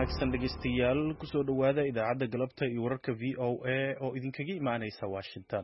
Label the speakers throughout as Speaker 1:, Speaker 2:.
Speaker 1: wanaagsan dhegeystayaal kusoo dhawaada idaacadda galabta iyo wararka VOA oo idinkaga imaanaysa Washington.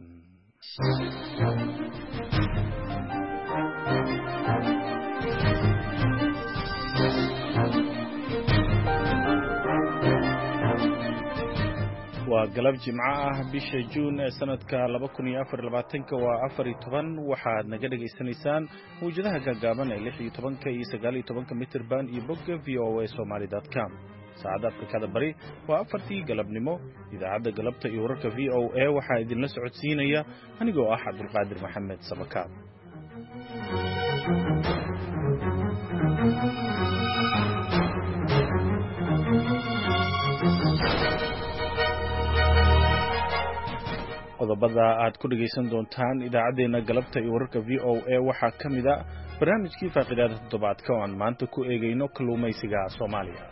Speaker 1: waa galab jimco ah bisha Juun ee sanadka 2024 waa 14 waxaad naga dhageysanaysaan muujadaha gaagaaban ee 16 iyo 19 mitir band iyo bogga voasomali.com. saacadda Afrikada Bari waa 4 galabnimo. idaacadda galabta iyo wararka VOA waxaa idinla socodsiinaya anigoo ah Cabdulqaadir Maxamed Sabakaab. qodobada aad ku dhageysan doontaan idaacadeena galabta iyo wararka VOA waxaa kamid ah barnaamijkii faaqidaada toddobaadka oo aan maanta ku eegayno kalluumaysiga Soomaaliya.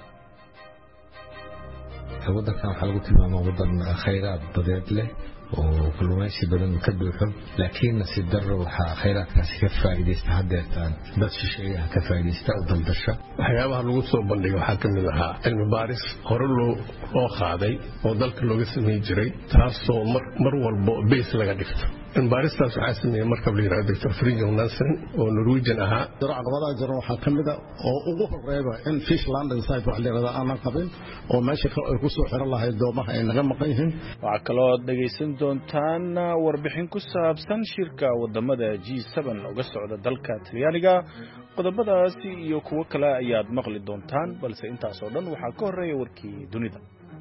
Speaker 2: wadankan waxaa lagu tilmaamaa wadan khayraad badeed leh oo kalluumaysi badan ka buuxo, laakiin nasiib darro waxaa khayraadkaasi ka faa'iideysta haddeertaan dad shisheeyaha ka faa'iideysta oo daldasha.
Speaker 3: waxyaabaha lagu soo bandhigay waxaa ka mid ahaa cilmi baaris hore loo qaaday oo dalka looga samayn jiray, taasoo mar walbo bees laga dhigto. cilmibaaristaas waxaa sameeyey markab la yidhahdo Dr. Fridtjof Nansen oo Norwegian ahaa.
Speaker 4: caqabadaha jira waxaa ka mid ah oo ugu horeeya in fish landing site wax la yidhahdo aanan qabin oo meesha ay ku soo xiran lahayd doomaha ay naga maqan yihiin.
Speaker 1: waxaa kaloo dhageysan doontaan warbixin ku saabsan shirka wadamada G7 uga socda dalka Talyaaniga. qodobadaasi iyo kuwo kale ayaad maqli doontaan, balse intaas oo dhan waxaa ka horeeya warkii dunida.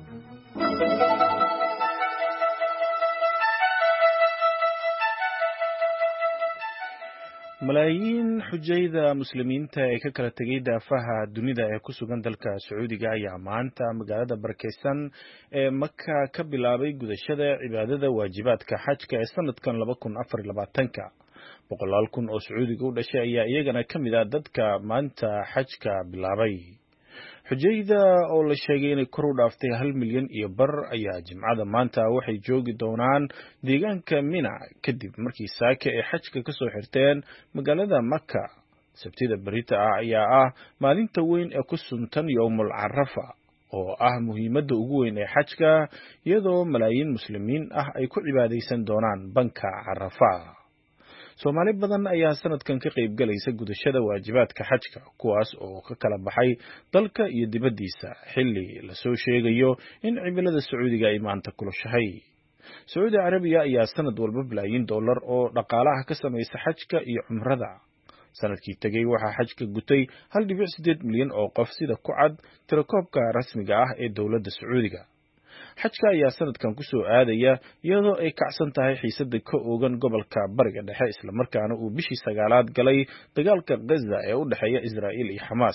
Speaker 1: malaayiin xujayda muslimiinta ee ka kala tegay daafaha dunida ee ku sugan dalka Sacuudiga ayaa maanta magaalada barakeysan ee Makka ka bilaabay gudashada cibaadada waajibaadka xajka ee sanadkan 2024. boqolaal kun oo Sacuudiga u dhashay ayaa iyagana ka mid ah dadka maanta xajka bilaabay. xujayda oo la sheegay inay kor u dhaaftay 1 milyan iyo bar ayaa jimcada maanta waxay joogi doonaan deegaanka Mina kadib markii saaka ay xajka ka soo xirteen magaalada Makka. sabtida barita ayaa ah maalinta weyn ee ku suntan Yawmul Arafa oo ah muhiimadda ugu weyn ee xajka, iyadoo malaayiin muslimiin ah ay ku cibaadeysan doonaan banka Arafa. Soomaali badan ayaa sanadkan ka qayb galaysa gudashada waajibaadka xajka, kuwaas oo ka kala baxay dalka iyo dibaddiisa xilli la soo sheegayo in cimilada Sacuudiga ay maanta kulushahay. Sacuudi Carabiya ayaa sanad walba bilaayin dollar oo dhaqaalaha ka samaysa xajka iyo cumrada. sanadkii tagay waxaa xajka gutay 1.8 milyan oo qof sida ku cad tirakoobka rasmiga ah ee dowladda Sacuudiga. xajka ayaa sanadkan ku soo aadaya iyadoo ay kacsan tahay xiisadda ka oogan gobolka Bariga Dhexe, isla markaana uu bishii 9aad galay dagaalka Gaza ee u dhexeeya Israa'iil iyo Xamaas.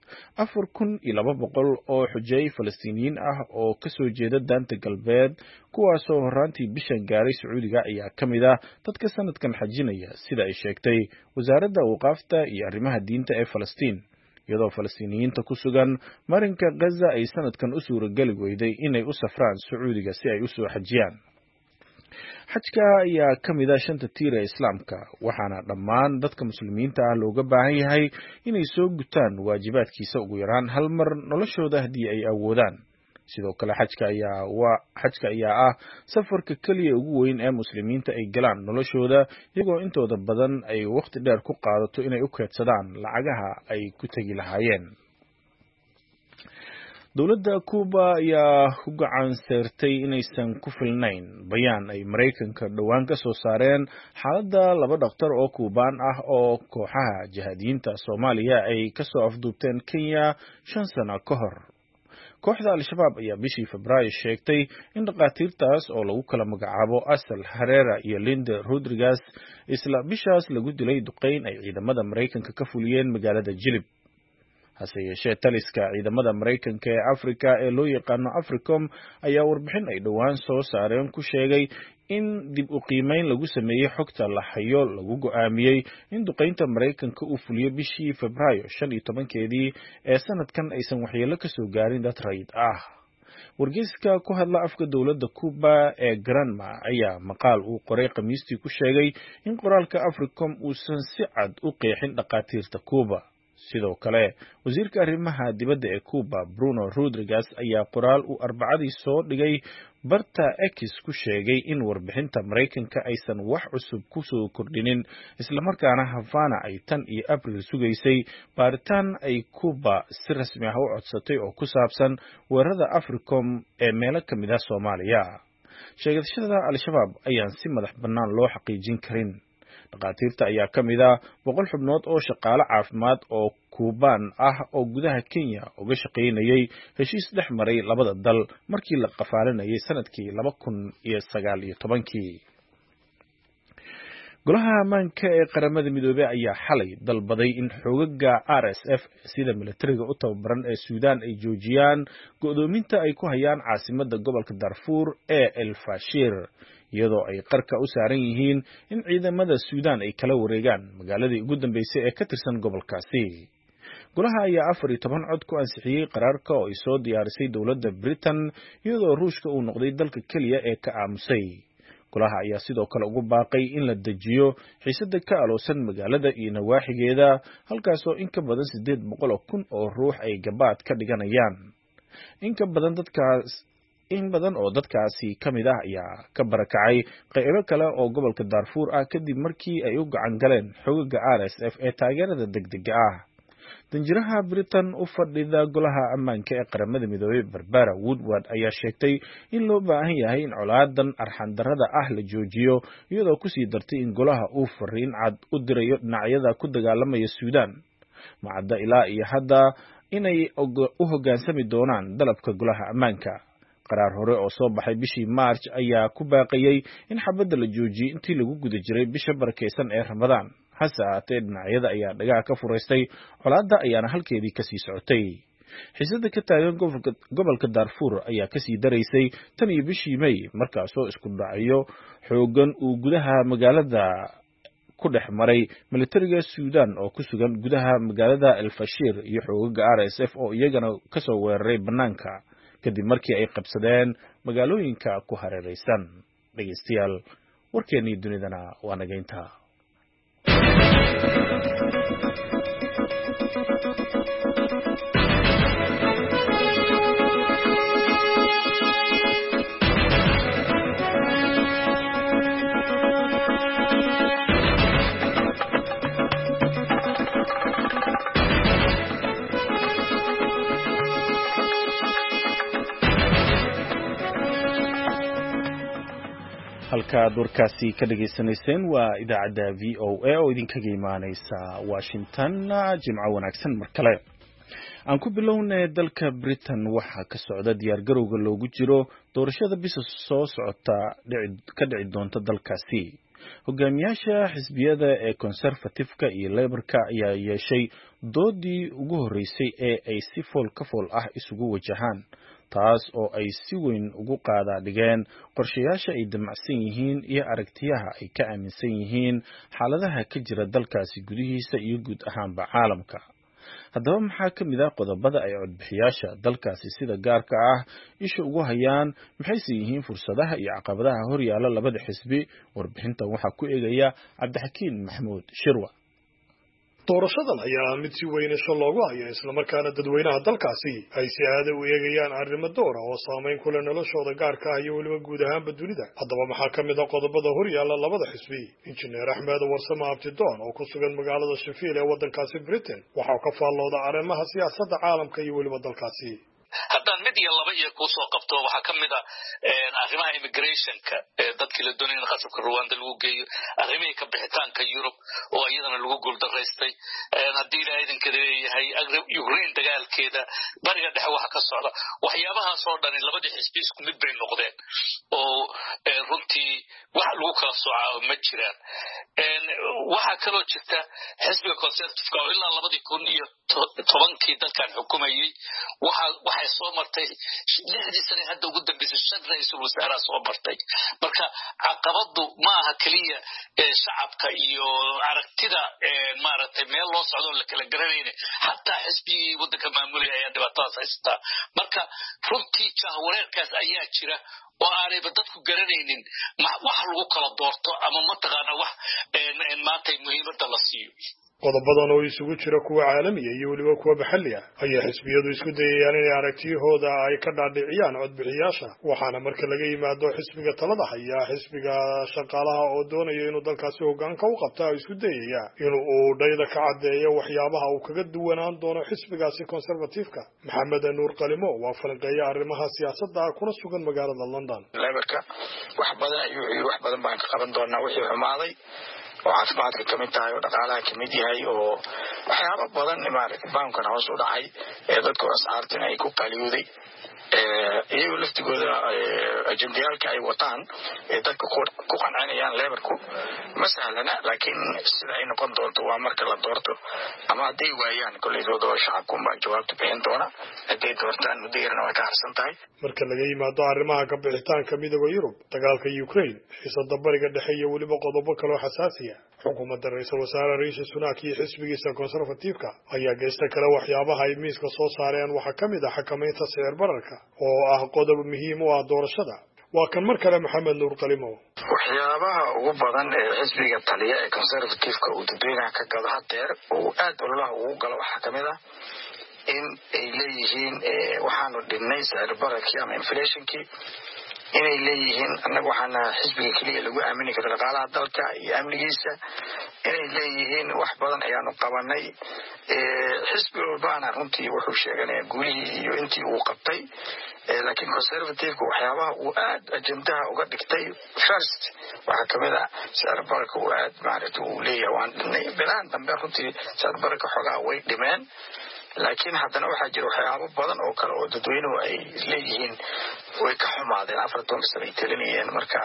Speaker 1: 4,200 oo xujay Falastiiniyiin ah oo ka soo jeeda daanta galbeed, kuwaasoo horaantii bishan gaaray Sacuudiga ayaa ka mid ah dadka sanadkan xajinaya, sida ay sheegtay wasaaradda awqaafta iyo arrimaha diinta ee Falastiin, iyadoo Falastiiniyiinta ku sugan marinka Gaza ay sanadkan u suuragali weyday inay u safraan Sacuudiga si ay u soo xajiyaan. xajka ayaa ka mid ah 5 tiir ee Islaamka, waxaana dhammaan dadka muslimiinta ah looga baahan yahay inay soo gutaan waajibaadkiisa ugu yaraan hal mar noloshooda haddii ay awoodaan. sidoo kale xajka ayaa ah safarka kaliya ugu weyn ee muslimiinta ay galaan noloshooda, iyagoo intooda badan ay waqti dheer ku qaadato inay u keedsadaan lacagaha ay ku tagi lahaayeen. dowladda Cuba ayaa u gacan saartay inaysan ku filnayn bayaan ay Mareykanka dhowaan ka soo saareen xaaladda 2 dhakhtar oo Kuubaan ah oo kooxaha jihaadiyiinta Soomaaliya ay ka soo afduubteen Kenya 5 sano ka hor. kooxda Al-Shabaab ayaa bishii Febraayo sheegtay in dhaqaatiirtaas oo lagu kala magacaabo Asal Herrera iyo Linda Rodriguez isla bishaas lagu dilay duqeyn ay ciidamada Mareykanka ka fuliyeen magaalada Jilib. hase yeeshee taliska ciidamada Mareykanka ee Afrika ee loo yaqaano Africom ayaa warbixin ay dhowaan soo saareen ku sheegay in dib u qiimeyn lagu sameeyey xogta la hayo lagu go'aamiyey in duqeynta Mareykanka uu fuliyo bishii Febraayo 15keedii ee sanadkan aysan waxyeello ka soo gaarin dad rayid ah. wargeyska ku hadla afka dowladda Cuba ee Granma ayaa maqaal uu qoray Khamiistii ku sheegay in qoraalka Africom uusan si cad u qeexin dhaqaatiirta Cuba. sidoo kale wasiirka arrimaha dibadda ee Cuba Bruno Rodriguez ayaa qoraal uu Arbacadii soo dhigay barta X ku sheegay in warbixinta Mareykanka aysan wax cusub ku soo kordhinin isla markaana Havana ay tan iyo April sugaysay baaritaan ay Cuba si rasmi ah u codsatay oo ku saabsan weerarada Africom ee meelo ka mid ah Soomaaliya. Sheegashada Al-Shabaab ayaan si madax bannaan loo xaqiijin karin. Dhaqaatiirta ayaa ka mid ah 100 xubnood oo shaqaale caafimaad oo Kuubaan ah oo gudaha Kenya uga shaqeynayay heshiis dhex maray labada dal markii la qafaalinayay sanadkii 2019. Golaha ammaanka ee qaramada midoobay ayaa xalay dalbaday in xoogagga RSF sida militariga u tababaran ee Suudaan ay joojiyaan go'doominta ay ku hayaan caasimadda gobolka Darfur ee El Fasher, iyadoo ay qarka u saaran yihiin in ciidamada Suudaan ay kala wareegaan magaaladii ugu dambeysay ee ka tirsan gobolkaasi. Golaha ayaa 14 cod ku ansixiyay qaraarka oo ay soo diyaarisay dowladda Britain, iyadoo Ruushka uu noqday dalka kaliya ee ka aamusay. Golaha ayaa sidoo kale ugu baaqay in la dejiyo xiisada ka aloosan magaalada iyo nawaaxigeeda, halkaas oo in ka badan 800,000 oo ruux ay gabaad ka dhiganayaan. In badan oo dadkaasi ka mid ah ayaa ka barakacay qaybo kale oo gobolka Darfur ah kadib markii ay u gacan galeen xoogagga RSF ee taageerada degdega ah. Danjiraha Britain u fadhida Golaha Ammaanka ee Qaramada Midoobay Barbara Woodward ayaa sheegtay in loo baahan yahay in colaadan arxan darrada ah la joojiyo, iyadoo ku sii dartay in golaha uu fariin cad u dirayo dhinacyada ku dagaalamaya Suudaan. Macadda ilaa iyo hadda inay u hoggaansami doonaan dalabka Golaha Ammaanka. Qaraar hore oo soo baxay bishii March ayaa ku baaqayay in xabadda la joojiyo intii lagu guda jiray bisha barakeysan ee Ramadaan. hase ahaatee dhinacyada ayaa dhagaha ka furaystay, colaadda ayaana halkeedii kasii socotay. Xiisada ka taagan gobolka Darfur ayaa kasii daraysay tan iyo bishii May, markaasoo isku dhacyo xoogan uu gudaha magaalada ku dhex maray militariga Suudaan oo ku sugan gudaha magaalada El Fasher iyo xoogagga RSF oo iyagana kasoo weeraray banaanka kadib markii ay qabsadeen magaalooyinka ku hareeraysan. Dhageystayaal, warkeennii dunidana waa nageynta. halka warkaasi ka dhageysanayseen waa idaacadda VOA oo idinkaga imaaneysa Washington. Jimco wanaagsan mar kale. Aan ku bilownay dalka Britain waxa ka socda diyaar garowga loogu jiro doorashada bisha soo socota ka dhici doonta dalkaasi. Hogaamiyaasha xisbiyada ee Conservative-ka iyo Labour-ka ayaa yeeshay doodii ugu horeysay ee ay si fool ka fool ah isugu wajahaan, taas oo ay si weyn ugu qaada dhigeen qorshayaasha ay damacsan yihiin iyo aragtiyaha ay ka aaminsan yihiin xaaladaha ka jira dalkaasi gudihiisa iyo guud ahaanba caalamka. Haddaba maxaa ka mid ah qodobada ay codbixiyaasha dalkaasi sida gaarka ah isha ugu hayaan, maxayse yihiin fursadaha iyo caqabadaha horyaala labada xisbi? Warbixintan waxaa ku eegaya Cabdixakiin Maxamuud Shirwa.
Speaker 5: doorashadan ayaa mid si weyn isha loogu hayo isla markaana dadweynaha dalkaasi ay si aad u eegayaan arrimo door ah oo saameyn ku leh noloshooda gaarka ah iyo weliba guud ahaanba dunida. Haddaba maxaa ka mid ah qodobada horyaala labada xisbi? Injineer Axmed Warsame Abdidoon oo ku sugan magaalada Sheffield ee waddankaasi Britain waxa uu ka faallooda arrimaha siyaasadda caalamka iyo weliba dalkaasi.
Speaker 6: haddaan mid iyo laba iyo kuu soo qabto waxaa ka mid ah arrimaha immigrationka dadkii la doonayay in qasabka Rwanda lagu geeyo, arrimihii ka bixitaanka Europe oo iyadana lagu guuldaraystay, haddii ilaahay idinka leeyahay Ukraine dagaalkeeda, bariga dhexe waxa ka socda, waxyaabahaas oo dhan labadii xisbi isku mid bay noqdeen oo runtii wax lagu kala soocaa ma jiraan. waxaa kaloo jirta xisbiga Conservative-ka oo ilaa 2010 dalkan xukumayay waxay soo martay 6 sano hadda ugu dambeysay 5 ra'iisul wasaare soo martay. marka caqabadu ma aha kaliya shacabka iyo aragtida maaragtay meel loo socdo la kala garanayna, hataa xisbigii waddanka maamulaya ayaa dhibaatadaas haysta. marka runtii jahwareerkaas ayaa jira oo aanayba dadku garanaynin wax lagu kala doorto ama mataqaana wax maanta muhiimadda la siiyo.
Speaker 5: qodobadan oo isugu jira kuwa caalamiya iyo weliba kuwa maxalli ah ayaa xisbiyadu isku dayayaan inay aragtiyahooda ay ka dhaadhiciyaan codbixiyaasha waxaana marka laga yimaado xisbiga talada haya xisbiga shaqaalaha oo doonaya inuu dalkaasi hoggaanka u qabta isku dayaya inuu dhayda ka cadeeyo waxyaabaha uu kaga duwanaan doono xisbigaasi conservative-ka maxamed nuur qalimo waa falanqeeya arrimaha siyaasadda kuna sugan magaalada London
Speaker 7: Labour-ka wax badan baan ka qaban doonaa wixii xumaaday oo caafimaadka ka mid tahay oo dhaqaalaha ka mid yahay oo waxyaabo badan maaragtay baankan hoos u dhacay ee dadku ascaartan ay ku qaliyuuday iyagu laftigooda ajendiyaalka ay wataan ee dadka ku qancinayaan Labour-ku ma sahlana laakiin sida ay noqon doonto waa marka la doorto ama haday waayaan kulligood shacabku ma jawaabta bixin doona haday doortaan mudiirna way ka harsan tahay
Speaker 5: marka laga yimaado arrimaha ka bixitaanka midowga Yurub dagaalka Ukraine xiisada bariga dhexe iyo weliba qodobo kale oo xasaasi ah xukuumadda ra'iisul wasaare Rishi Sunak iyo xisbigiisa conservative-ka ayaa geesta kale waxyaabaha ay miiska soo saareen waxa kamid ah xakamaynta sicir bararka oo ah qodob muhiim u ah doorashada waa kan mar kale maxamed nuur qalimo
Speaker 7: waxyaabaha ugu badan ee xisbiga taliya ee conservative-ka uu dadweynaha ka gado hadeer oo aad ololaha ugu galo waxa kamid ah in ay leeyihiin waxaanu dhinnay sicir bararkii ama inflationkii inay leeyihiin annagu waxaana xisbiga kaliya lagu aamini karo dhaqaalaha dalka iyo amnigiisa inay leeyihiin wax badan ayaanu qabanay xisbi walbaana runtii wuxuu sheeganaya guulihii iyo intii uu qabtay laakiin conservative-ku waxyaabaha uu aad ajendaha uga dhigtay first waxaa kamid ah sicir bararka uu aad maaragtay uu leeyahay waan dhinnay bilaan dambe runtii sicir bararka xoogaa way dhimeen laakiin haddana waxaa jira waxyaabo badan oo kale oo dadweynuhu ay leeyihiin way ka xumaadeen 40 sano ay talinayeen marka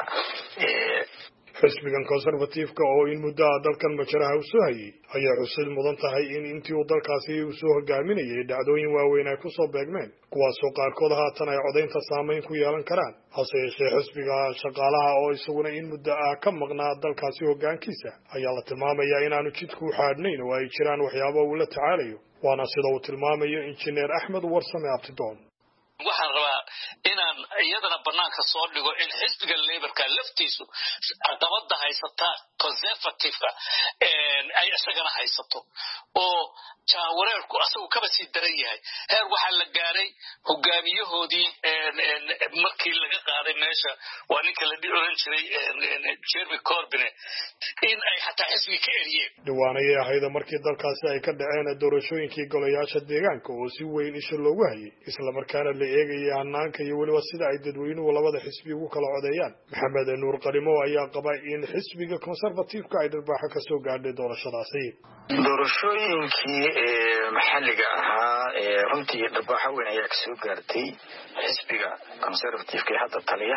Speaker 5: xisbigan conservative-ka oo in muddo dalkan majaraha u soo hayay ayaa xusid mudan tahay in intii uu dalkaasi u soo hogaaminayay dhacdooyin waaweyn ay ku soo beegmeen kuwaasoo qaarkood haatan ay codaynta saameyn ku yeelan karaan hase yeeshee xisbiga shaqaalaha oo isaguna in muddo ka maqnaa dalkaasi hoggaankiisa ayaa la tilmaamayaa inaanu jidku u xaadhnayn oo ay jiraan waxyaabo uu la tacaalayo waana sida uu tilmaamayo injineer Axmed Warsame Abtidoon
Speaker 6: waxaan rabaa inaan iyadana banaanka soo dhigo in xisbiga Labour-ka laftiisu caqabada haysata conservative-ka ay isagana haysato oo jaawareerku asagu kaba sii daran yahay heer waxaa la gaaray hogaamiyahoodii markii laga qaaday meesha waa ninka la oran jiray Jeremy Corbyn in ay xataa xisbi ka eriyeen
Speaker 5: dhawaanayay ahayd markii dalkaasi ay ka dhaceen doorashooyinkii golayaasha deegaanka oo si weyn isha loogu hayay isla markaana la eegayay hanaanka iyo weliba sida ay dadweynuhu labada xisbi ugu kala codeeyaan maxamed nuur qalimo ayaa qaba in xisbiga conservative-ka ay dharbaaxo ka soo gaadhay doorashadaasi
Speaker 7: doorashooyinkii maxalliga ahaa runtii dharbaaxo weyn ayaa ka soo gaartay xisbiga conservative-ka ee hadda taliya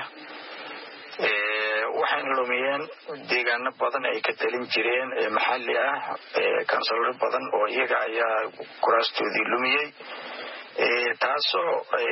Speaker 7: waxayna lumiyeen deegaano badan ay ka talin jireen maxalli ah kansalaro badan oo iyaga ayaa kuraastoodii lumiyey taasoo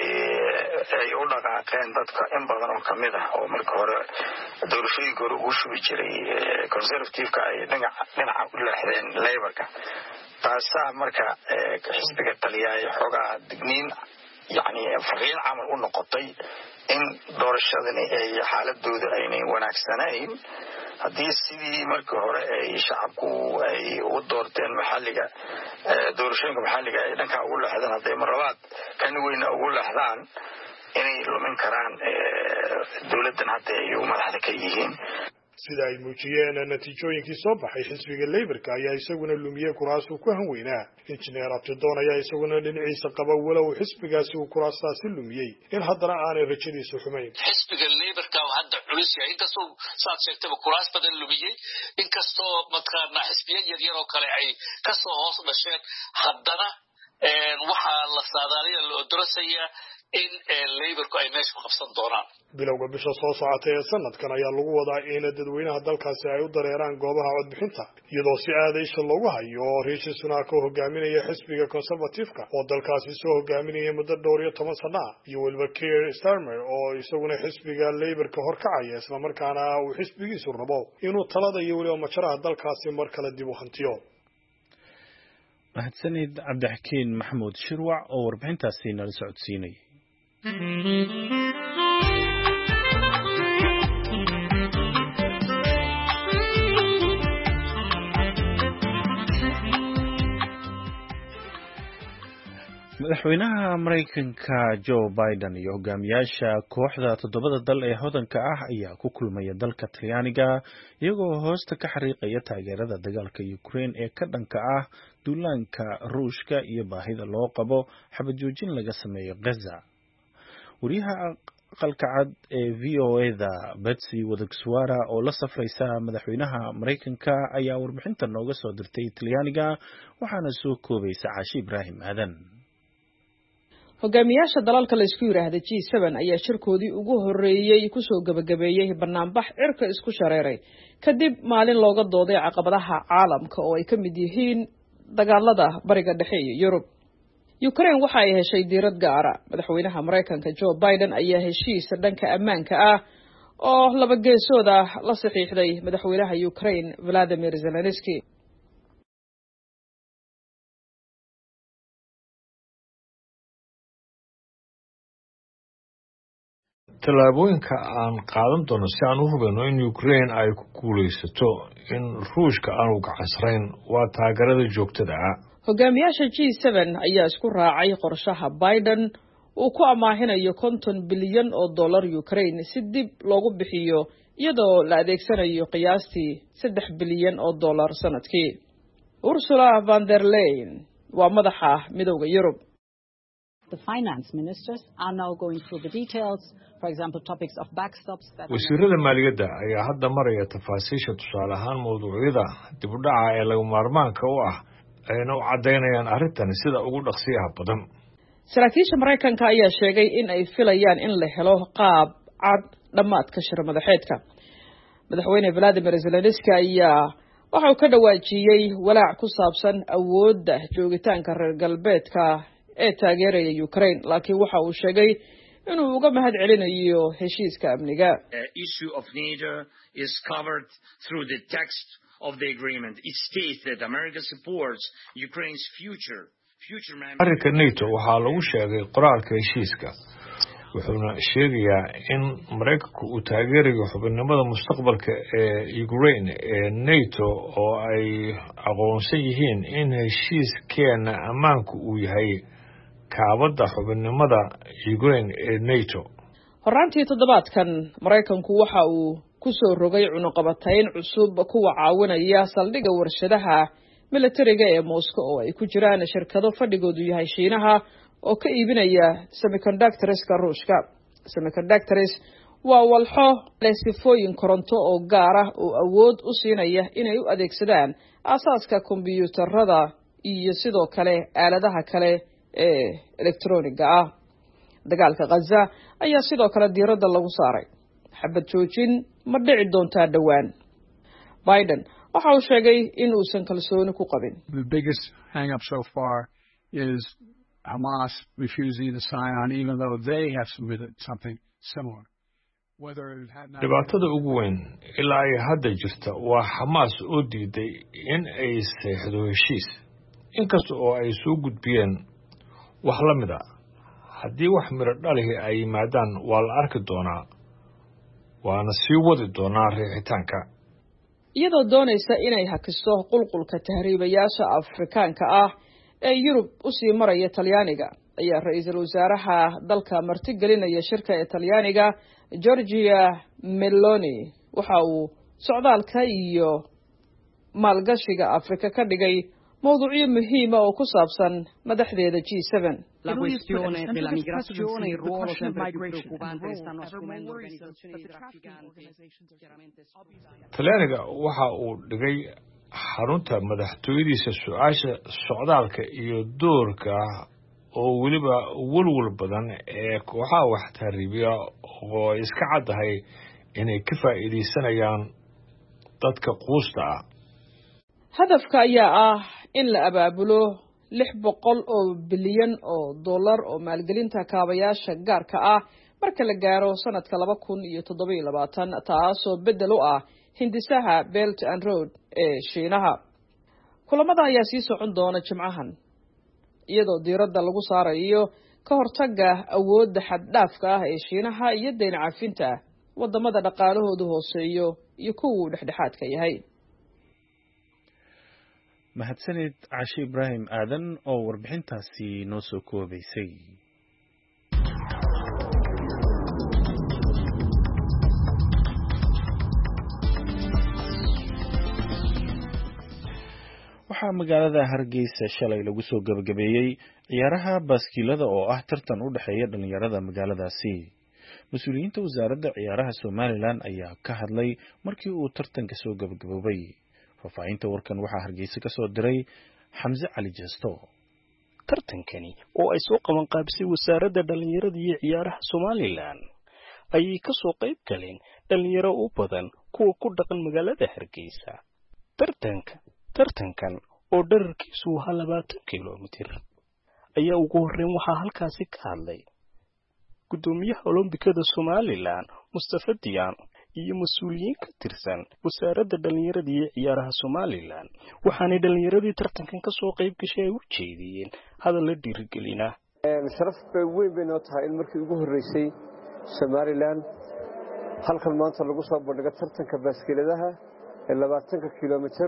Speaker 7: ay u dhaqaaqeen dadka in badan oo kamid ah oo marka hore doorashooyinka hore ugu shubi jiray conservative-ka ay dhinaca u leexdeen Labour-ka taasaa marka xisbiga taliya ay xoogaa digniin yacni fariin camal u noqotay in doorashadani ay xaaladooda aynay wanaagsanayn haddii sidii markii hore ay shacabku ay u doorteen maxalliga doorashooyinka maxalliga ay dhankaa ugu leexdeen hadday marlabaad kan weyna ugu leexdaan inay lumin karaan dowladdan hadda ay madaxda ka yihiin
Speaker 5: sida ay muujiyeen natiijooyinkii soo baxay xisbiga Labour-ka ayaa isaguna lumiyay kuraas uu ku hanweynaa injineer Abtidoon ayaa isaguna dhinaciisa qaba walow xisbigaasi uu kuraastaasi lumiyay in haddana aanay rajadiisu xumayn
Speaker 6: xisbiga Labour-ka hadda culus yahay inkastoo saad sheegtay kuraas badan lumiyay inkastoo matqaana xisbiya yaryar oo kale ay ka soo hoos dhasheen haddana waxa la saadaaliyaa loo darasayaa in Labour-ku ay meesha qabsan doonaan
Speaker 5: bilowga bisha soo socotay ee sanadkan ayaa lagu wadaa in dadweynaha dalkaasi ay u dareeraan goobaha codbixinta iyadoo si aadaysha loogu hayo Rishi Sunak oo hogaaminaya xisbiga conservative-ka oo dalkaasi soo hogaaminaya muddo 12 sano iyo weliba Keir Starmer oo isaguna xisbiga Labour-ka horkacaya isla markaana uu xisbigiisu rabo inuu talada iyo weliba majaraha dalkaasi mar kale dib u hantiyo
Speaker 1: mahadsanid Cabdixakiin Maxamuud Shirwac oo warbixintaasi nala socodsiinay madaxweynaha Mareykanka Joe Biden iyo hogaamiyaasha kooxda toddobada dal ee hodanka ah ayaa ku kulmaya dalka Talyaaniga iyagoo hoosta ka xariiqaya taageerada dagaalka Ukraine ee ka dhanka ah duulaanka Ruushka iyo baahida loo qabo xabad joojin laga sameeyo Gaza. Wariyaha aqalka cad ee VOA-da Betsy Wadagswara oo la safraysa madaxweynaha Mareykanka ayaa warbixinta nooga soo dirtay Talyaaniga waxaana soo koobaysa Caashi Ibraahim Aadan.
Speaker 8: hogaamiyaasha dalalka la isku yiraahdo G7 ayaa shirkoodii ugu horeeyay ku soo gabagabeeyay barnaamij cirka isku shareeray kadib maalin looga dooday caqabadaha caalamka oo ay ka mid yihiin dagaalada bariga dhexe iyo Yurub. Ukraine waxa ay heshay diirad gaar ah. Madaxweynaha Mareykanka Joe Biden ayaa heshiis dhanka ammaanka ah oo laba geesood ah la saxiixday madaxweynaha Ukraine Volodymyr Zelensky.
Speaker 9: tallaabooyinka aan qaadan doono si aan u hubino in Ukraine ay ku guulaysato in Ruushka aanu gacansarayn waa taageerada joogtada ah.
Speaker 8: Hogaamiyaasha G7 ayaa isku raacay qorshaha Biden uu ku amaahinayo $50 bilyan Ukraine si dib loogu bixiyo iyadoo la adeegsanayo qiyaastii $3 bilyan sanadkii. Ursula von der Leyen waa madaxa midowga Yurub.
Speaker 10: The finance ministers are now going through the details, for example, topics of backstops.
Speaker 9: Wasiirada maaliyadda ayaa hadda maraya tafaasiisha tusaale ahaan mawduucyada dib u dhaca ee laga maarmaanka u ah ayna u cadeynayaan arrintan sida ugu dhaqsiyaha badan.
Speaker 8: Saraakiisha Mareykanka ayaa sheegay in ay filayaan in la helo qaab cad dhamaadka shir madaxeedka. Madaxweyne Volodymyr Zelensky ayaa waxa uu ka dhawaajiyay walaac ku saabsan awoodda joogitaanka reer galbeedka ee taageeraya Ukraine, laakiin waxa uu sheegay inuu uga mahad celinayo heshiiska amniga.
Speaker 11: The issue of NATO is covered through the text of the agreement. It states that America supports Ukraine's future
Speaker 9: arrinka NATO waxaa lagu sheegay qoraalka heshiiska wuxuuna sheegayaa in Mareykanku uu taageerayo xubinimada mustaqbalka ee Ukraine ee NATO oo ay aqoonsan yihiin in heshiiskeena ammaanku uu yahay kaabada xubinimada Ukraine ee NATO.
Speaker 8: Horaantii toddobaadkan Mareykanku waxa uu ku soo rogay cunaqabatayn cusub kuwa caawinaya saldhigga warshadaha militariga ee Moscow oo ay ku jiraan shirkado fadhigoodu yahay Shiinaha oo ka iibinaya semiconductorska Ruushka. Semiconductors waa walxo leh sifooyin koronto oo gaar ah oo awood u siinaya inay u adeegsadaan aasaaska kombiyuutarada iyo sidoo kale aaladaha kale ee elektrooniga ah. Dagaalka Gaza ayaa sidoo kale diiradda lagu saaray. Xabad joojin ma dhici doontaa dhawaan. Biden waxa uu sheegay in uusan kalsooni ku qabin.
Speaker 12: The biggest hang up so far is Hamas refusing to sign on even though they have submitted something similar.
Speaker 9: dhibaatada ugu weyn ilaa ay hadda jirta waa Hamas oo diiday in ay saxiixdo heshiis inkasta oo ay soo gudbiyeen wax la mid ah. haddii wax miro dhalihi ay yimaadaan waa la arki doonaa waana sii wadi doonaa riixitaanka.
Speaker 8: iyadoo doonaysa inay hakiso qulqulka tahriibayaasha Afrikaanka ah ee Yurub u sii maraya Talyaaniga ayaa ra'iisul wasaaraha dalka martigelinaya shirka ee Talyaaniga Giorgia Meloni waxa uu socdaalka iyo maalgashiga Afrika ka dhigay mawduucyo muhiim ah oo ku saabsan madaxdeeda G7.
Speaker 10: La questione della migrazione, il ruolo sempre più preoccupante che stanno assumendo organizzazioni di trafficanti.
Speaker 9: Talyaaniga waxa uu dhigay xarunta madaxtooyadiisa su'aasha socdaalka iyo doorka oo weliba walwal badan ee kooxaha wax tahriibiya oo iska caddahay inay ka faa'iideysanayaan dadka quusta ah.
Speaker 8: hadafka ayaa ah in la abaabulo $600 bilyan oo maalgelinta kaabayaasha gaarka ah marka la gaaro sanadka 2027 taasoo bedel u ah hindisaha Belt and Road ee Shiinaha. kulamada ayaa sii socon doona Jimcahan iyadoo diiradda lagu saarayo ka hortagga awoodda xad-dhaafka ah ee Shiinaha iyo deyn cafinta wadamada dhaqaalahoodu hooseeyo iyo kuwa dhexdhexaadka yahay.
Speaker 1: mahadsanid Cashe Ibrahim Aadan oo warbixintaasi noo soo koobaysay. waxaa magaalada Hargeysa shalay lagu soo gabagabeeyay ciyaaraha baaskiilada oo ah tartan u dhaxeeya dhalinyarada magaaladaasi. Mas'uuliyiinta wasaaradda ciyaaraha Somaliland ayaa ka hadlay markii uu tartanka soo gabagaboobay. Faafahinta warkan waxaa Hargeysa ka soo diray Xamse Cali Jesto.
Speaker 13: tartankani oo ay soo qaban qaabisay wasaaradda dhalinyarada iyo ciyaaraha Somaliland ayay ka soo qayb galeen dhalinyaro u badan kuwa ku dhaqan magaalada Hargeysa. tartankan oo dhererkiisu waa 20 kiiloomitir ayaa ugu horreyn waxaa halkaasi ka hadlay gudoomiyaha Olombikada Somaliland Mustafa Diyan iyo mas'uuliyiin ka tirsan wasaaradda dhalinyarada iyo ciyaaraha Somaliland waxaana dhalinyaradii tartankan ka soo qayb gashay u jeediyeen hadal la dhiirigelina.
Speaker 14: sharaf weyn bay noo tahay in markii ugu horreysay Somaliland halkan maanta lagu soo bandhigo tartanka baaskiiladaha 20 kiiloomitir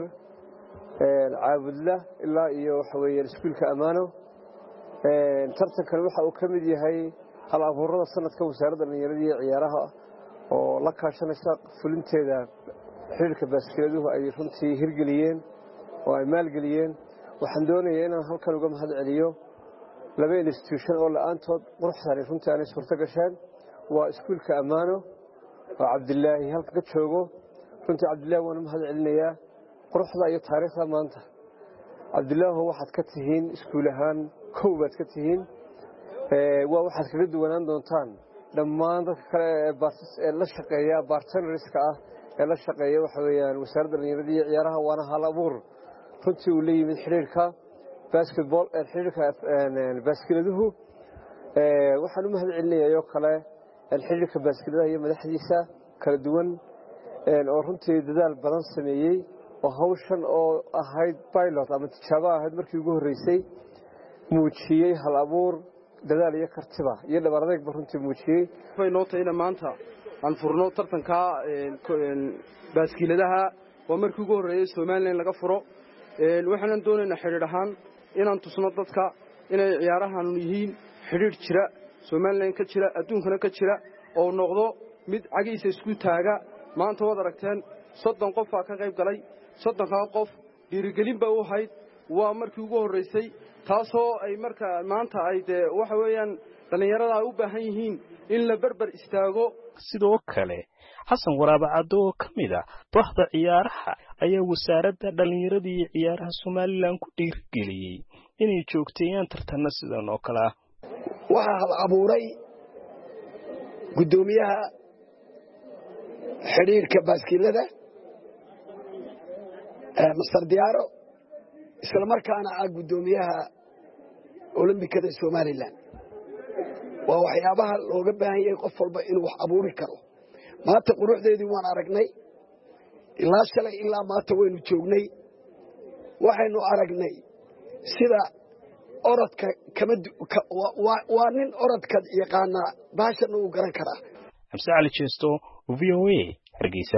Speaker 14: caabudla ilaa iyo waxa weeyaan iskuulka Amaano. tartankan waxa uu ka mid yahay hal abuurada sanadka wasaaradda dhalinyarada iyo ciyaaraha oo la kaashanaysa fulinteeda xiriirka baaskiiladuhu ay runtii hirgeliyeen oo ay maalgeliyeen. waxaan doonayaa inaan halkan uga mahad celiyo laba institution oo la'aantood quruxsan runtii aanay suurto gasheen. waa iskuulka Amaano oo Cabdillaahi halka ka joogo. runtii Cabdillaahi waan mahad celinayaa quruxda iyo taariikhda maanta. Cabdillaahi waxaad ka tihiin iskuul ahaan koobaad ka tihiin waa waxaad kaga duwanaan doontaan dhammaan dadka kale ee la shaqeeya bartenderiska ah ee la shaqeeya waxa weeyaan wasaaradda dhalinyarada iyo ciyaaraha waana hal abuur runtii uu leeyahay xiriirka basketball ee xiriirka baaskiiladuhu. waxaan u mahad celinayaa kale xiriirka baaskiiladaha iyo madaxdiisa kala duwan oo runtii dadaal badan sameeyay oo hawshan oo ahayd pilot ama tijaabo ahayd markii ugu horreysay muujiyay hal abuur dadaal iyo kartiba iyo dhabar adeeg runtii muujiyay.
Speaker 15: way noo tahay maanta aan furno tartanka baaskiiladaha oo markii ugu horreeyay Somaliland laga furo. waxaan doonaynaa xiriir ahaan inaan tusno dadka inay ciyaarahan yihiin xiriir jira Somaliland ka jira adduunkana ka jira oo noqdo mid cagiisa isku taaga. maanta wad aragteen 30 qof ka qayb galay 30 qof dhiirigelin baa u hayd waa markii ugu horreysay taasoo ay marka maanta ay waxa weeyaan dhalinyarada ay u baahan yihiin in la barbar istaago.
Speaker 13: sidoo kale Xasan Waraaba Cado kamid ah bahda ciyaaraha ayaa wasaaradda dhalinyarada iyo ciyaaraha Somaliland ku dhiirigeliyay inay joogteeyaan tartanka sidan oo kale ah.
Speaker 16: waxa hal abuuray gudoomiyaha xiriirka baaskiilada Mr. Diaro isla markaana ah gudoomiyaha Olombikada Somaliland. waa waxyaabaha looga baahan yahay qof walba inuu wax abuuri karo. maanta quruxdeedii waan aragnay ilaa shalay ilaa maanta waynu joognay waxaynu aragnay sida orodka waa nin orodka yaqaana baashana uu garan karaa.
Speaker 13: Xamse Cali Jesto VOA Hargeysa.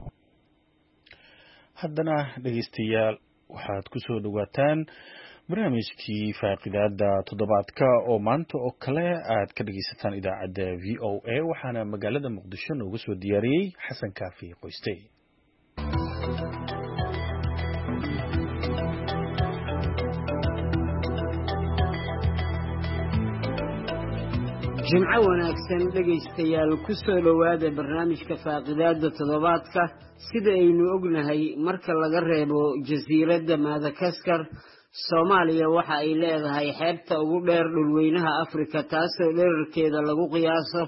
Speaker 1: haddana dhegeystayaal waxaad ku soo dhawaataan barnaamijkii faaqidaada toddobaadka oo maanta oo kale aad ka dhegeysataan idaacadda VOA waxaana magaalada Muqdisho noogu soo diyaariyay Xasan Kaafi Qoyste.
Speaker 17: jimco wanaagsan dhegaystayaal ku soo dhawaada barnaamijka faaqidaada toddobaadka. sida aynu ognahay marka laga reebo jasiiradda Madagascar Soomaaliya waxa ay leedahay xeebta ugu dheer dhulweynaha Afrika taasoo dhererkeeda lagu qiyaaso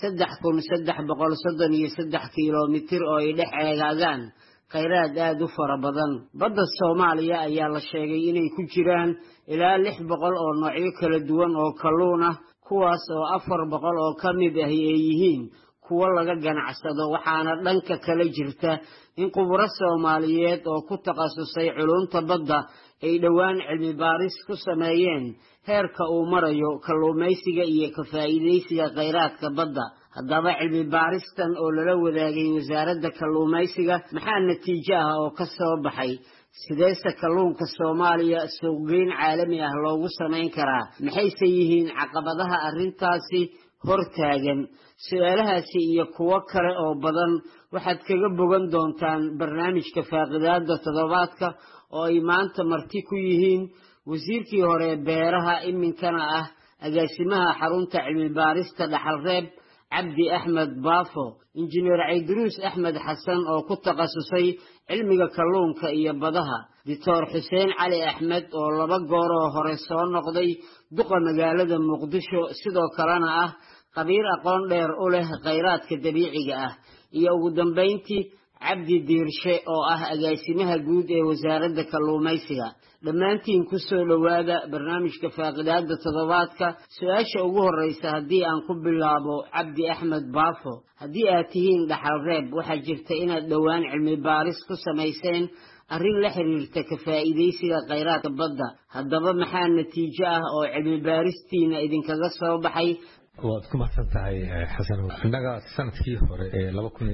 Speaker 17: 3333 kiiloomitir oo ay dhex eegaagaan kheyraad aad u fara badan. badda Soomaaliya ayaa la sheegay inay ku jiraan ilaa 600 oo noocyo kala duwan oo kalluun ah kuwaas oo 400 oo ka mid ah ay yihiin kuwa laga ganacsado. waxaana dhanka kale jirta in khubaro Soomaaliyeed oo ku takhasusay culumta badda ay dhawaan cilmi baaris ku sameeyeen heerka uu marayo kalluumaysiga iyo ka faa'iideysiga kheyraadka badda. haddaba cilmi baaristan oo lala wadaagay wasaaradda kalluumaysiga maxaa natiijo ah oo ka soo baxay sideese kalluunka Soomaaliya suuqgeyn caalami ah loogu sameyn karaa maxayse yihiin caqabadaha arrintaasi hortaagan su'aalahaasi iyo kuwo kale oo badan waxaad kaga bogan doontaan barnaamijka faaqidaada toddobaadka oo ay maanta marti ku yihiin wasiirkii hore beeraha iminkana ah agaasimaha xarunta cilmi baarista dhaxalreeb cabdi axmed baafo injineer Ciidruus Axmed Xasan oo ku takhasusay cilmiga kalluunka iyo badaha Dr. Xuseen Cali Axmed oo 2 goor oo hore soo noqday duqa magaalada Muqdisho sidoo kalena ah qabiir aqoon dheer u leh kheyraadka dabiiciga ah iyo ugu dambeyntii Cabdi Diirshe oo ah agaasimaha guud ee wasaaradda kalluumaysiga dhammaantiin ku soo dhawaada barnaamijka faaqidaada toddobaadka su'aasha ugu horeysa haddii aan ku bilaabo Cabdi Axmed Baafo haddii aad tihiin dhaxalreeb waxaa jirta inaad dhowaan cilmi baaris ku samayseen arrin la xiriirta ka faa'iidaysiga kheyraadka badda haddaba maxaa natiijo ah oo cilmi baaristiina idinkaga soo baxay
Speaker 2: waad ku mahadsan tahay xasan innaga sanadkii hore ee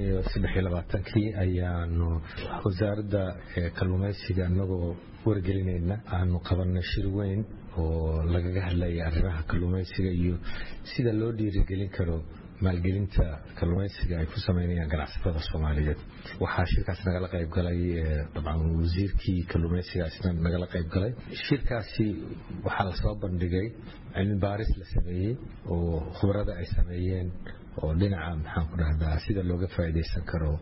Speaker 2: 2023 ayaanu wasaaradda kalluumaysiga anagoo wargelinayna aanu qabanay shir weyn oo lagaga hadlayay arrimaha kalluumaysiga iyo sida loo dhiirigelin karo maalgelinta kalluumaysiga ay ku sameynayaan ganacsatada Soomaaliyeed waxaa shirkaas nagala qayb galay dabcan wasiirkii kalluumaysiga isna nagala qayb galay shirkaasi waxaa la soo bandhigay cilmi baaris la sameeyay oo khibrada ay sameeyeen oo dhinaca maxaan ku dhahdaa sida looga faa'iideysan karo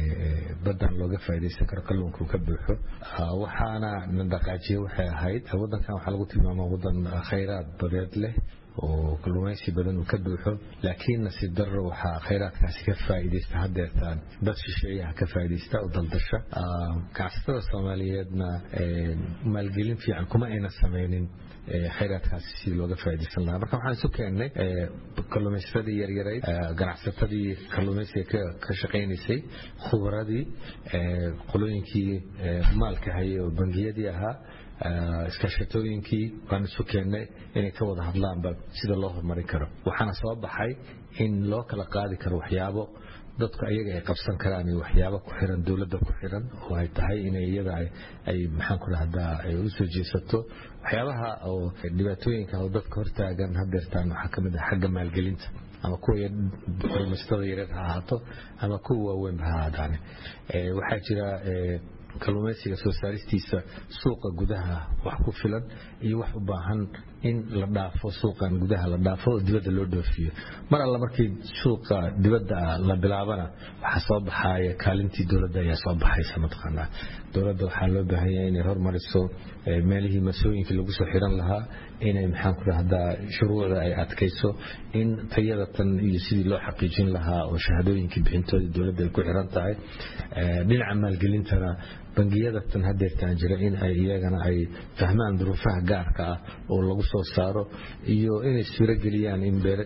Speaker 2: badan looga faa'iideysan karo kalluunka ka buuxo waxaana nandaqaajiye waxay ahayd wadankan waxaa lagu tilmaamaa wadan kheyraad badeed leh oo kalluumaysi badan uu ka buuxo laakiin nasiib darro waxaa kheyraadkaasi ka faa'iideysta haddeertaan dad shisheeyaha ka faa'iideysta oo daldasha ganacsatada Soomaaliyeedna maalgelin fiican kuma ayna sameynin kheyraadkaasi si looga faa'iideysan lahaa marka waxaan isu keennay kalluumaysadii yaryaray ganacsatadii kalluumaysiga ka shaqeynaysay khubradii qolooyinkii maalka hayay oo bangiyadii ahaa iskaashatooyinkii waan isu keennay inay ka wada hadlaanba sida loo horumarin karo waxaana soo baxay in loo kala qaadi karo waxyaabo dadku ayaga ay qabsan karaan iyo waxyaabo ku xiran dawladda ku xiran oo ay tahay in iyada ay maxaan ku dhahdaa ay u soo jeesato waxyaabaha oo dhibaatooyinka oo dadka hortaagan haddeertaan waxaa ka mid ah xagga maalgelinta ama kuwa kalluumaysatada yaryar ha ahaato ama kuwa waaweynba ha ahaadaane waxaa jira kalluumaysiga soo saaristiisa suuqa gudaha wax ku filan iyo wax u baahan in la dhaafo suuqan gudaha la dhaafo dibadda loo dhoofiyo mar alla markii suuqa dibadda la bilaabana waxa soo baxaya kaalintii dawladda ayaa soo baxaysa mataqaanaa dawladda waxaa loo baahan yahay inay hormariso meelihii masooyinkii lagu soo xiran lahaa inay maxaan ku dhahdaa shuruucda ay adkayso in tayada tan iyo sidii loo xaqiijin lahaa oo shahaadooyinkii bixintooda dawladda ay ku xiran tahay dhinaca maalgelintana bangiyada tan haddeertaan jira in ay iyagana ay fahmaan duruufaha gaarka ah oo lagu soo saaro iyo inay suuro geliyaan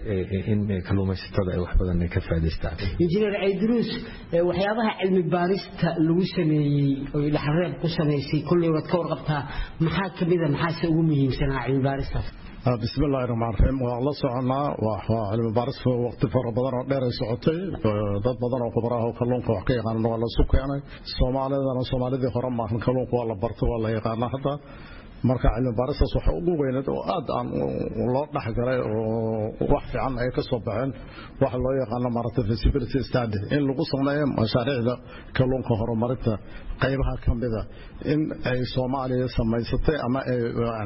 Speaker 2: in kalluumaysatada ay wax badan ay ka faa'iideystaan
Speaker 17: injineer Ciidruus waxyaabaha cilmi baarista lagu sameeyay oo dhaxalreeb ku sameysay kulli wad ka warqabtaa maxaa kamid ah maxaa ugu muhiimsan cilmi baaristaas
Speaker 4: بسم الله الرحمن الرحيم والله سعنا وعلم بارس وقت فربضان ودير سعوتي dad badan oo khubaraha oo kalluunka wax ka yaqaan oo la suuq keenay Soomaalida hore ma ahan kalluunka waa la barto waa la yaqaan hadda marka cilmi baaristaas waxa ugu weynayd oo aad aan loo dhaxgalay oo wax fiican ay ka soo baxeen wax loo yaqaan marata feasibility study in lagu sameeyo mashaariicda kalluunka horumarinta qaybaha kamida in ay Soomaaliya samaysatay ama ay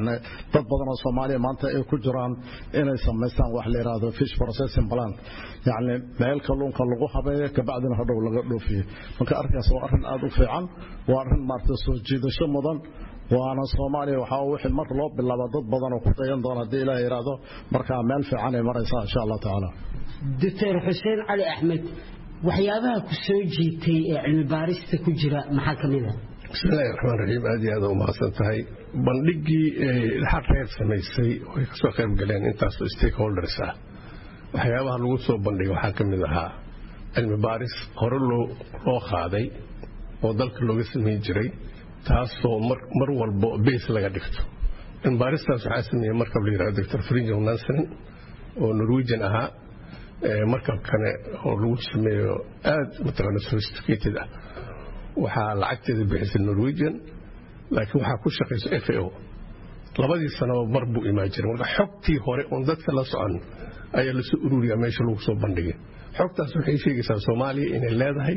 Speaker 4: dad badan oo Soomaaliya maanta ay ku jiraan inay sameystaan wax la yiraahdo fish processing plant yani meel kalluunka lagu habeeyo ka bacdina hadhow laga dhoofiyo marka arkaas waa arrin aad u fiican waa arrin marta soo jiidasho mudan waana Soomaaliya waxa uu wixii mar loo bilaabo dad badan oo ku tayan doona hadii Ilaahay yiraahdo marka meel fiican ay maraysaa insha Allah taala
Speaker 17: Dr. Xuseen Cali Axmed waxyaabaha ku soo jiitay cilmi baarista ku jira maxaa kamid ah
Speaker 3: bismillahir rahmaanir rahiim aad iyo aad u mahadsantahay bandhigii dhaxalreeb samaysay oo ay ka soo qayb galeen intaas stakeholders ah waxyaabaha lagu soo bandhigay waxaa kamid ahaa cilmi baaris hore loo qaaday oo dalka looga sameyn jiray taasoo mar walba base laga dhigto in baaristaas waxaa sameeyay markab la yiraahdo Dr. Fridtjof Nansen oo Norwegian ahaa markabkane oo lagu sameeyo aad mataqaana sophisticated ah waxaa lacagteeda bixisay Norwegian laakiin waxaa ku shaqaysa FAO labadii sanaba mar buu imaan jiray marka xogtii hore oo dadka la socon ayaa la soo ururiyaa meesha lagu soo bandhigay xogtaas waxay sheegaysaa Soomaaliya inay leedahay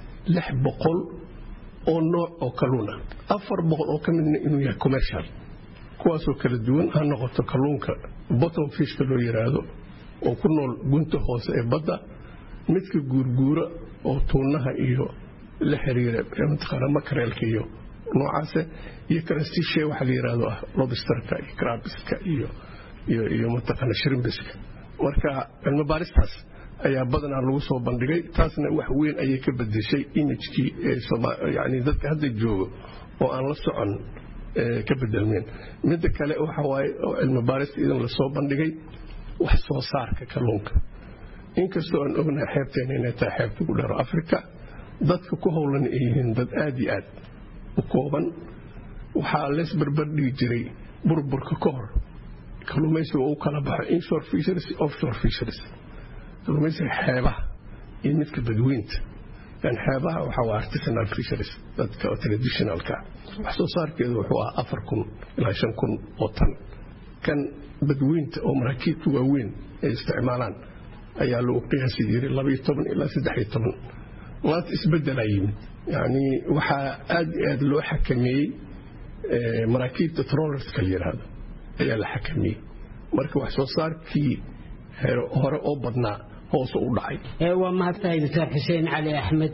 Speaker 3: 600 oo nooc oo kalluun ah 400 oo kamidna inuu yahay commercial kuwaasoo kala duwan ha noqoto kalluunka bottom fish loo yiraahdo oo ku nool gunta hoose ee badda midka guurguura oo tuunaha iyo la xiriira intaqana makrelka iyo noocaas iyo crustacean waxa la yiraahdo ah lobsterka iyo crabska iyo intaqana shrimpiska marka cilmi baaristaas ayaa badanaa lagu soo bandhigay taasna wax weyn ayay ka bedeshay image-kii yani dadka hadda joogo oo aan la socon ka bedelmeen midda kale waxa waaye cilmi baarista idan la soo bandhigay wax soo saarka kalluunka inkastoo aan ognahay xeebteena inay tahay xeebta ugu dheer Afrika dadka ku howlan ay yihiin dad aad iyo aad u kooban waxaa lees barbar dhigi jiray burburka ka hor kalluumaysiga uu kala baxo inshore fisheries offshore fisheries kalluumaysiga xeebaha iyo midka badweynta يعني حيبها وحوا artisanal fisheries dadka traditionalka wax soo saarkeedu wuxuu ah 4,000 ilaa 5,000 oo tan kan badweynta oo maraakiibtu waaweyn ay isticmaalaan ayaa loo qiyaasi jiray 12 ilaa 13 maanta isbedelay yani waxa aad loo xakameeyay maraakiibta trawlers kala yiraahdo ayaa la xakameeyay marka wax soo saarkii hore oo badnaa hoos u dhacay
Speaker 17: waa mahadsantahay Dr. Xuseen Cali Axmed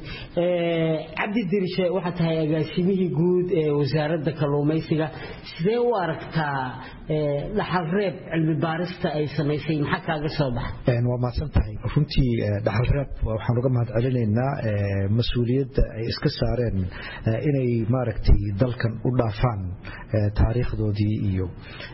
Speaker 17: Cabdi Dirishe waxa tahay agaasimihii guud ee wasaaradda kalluumaysiga sidee u aragtaa dhaxal reeb cilmi baarista ay sameysay maxaa kaaga soo baxay
Speaker 18: waa mahadsantahay runtii dhaxal reeb waxaan uga mahad celinaynaa mas'uuliyadda ay iska saareen inay maaragtay dalkan u dhaafaan taariikhdoodii iyo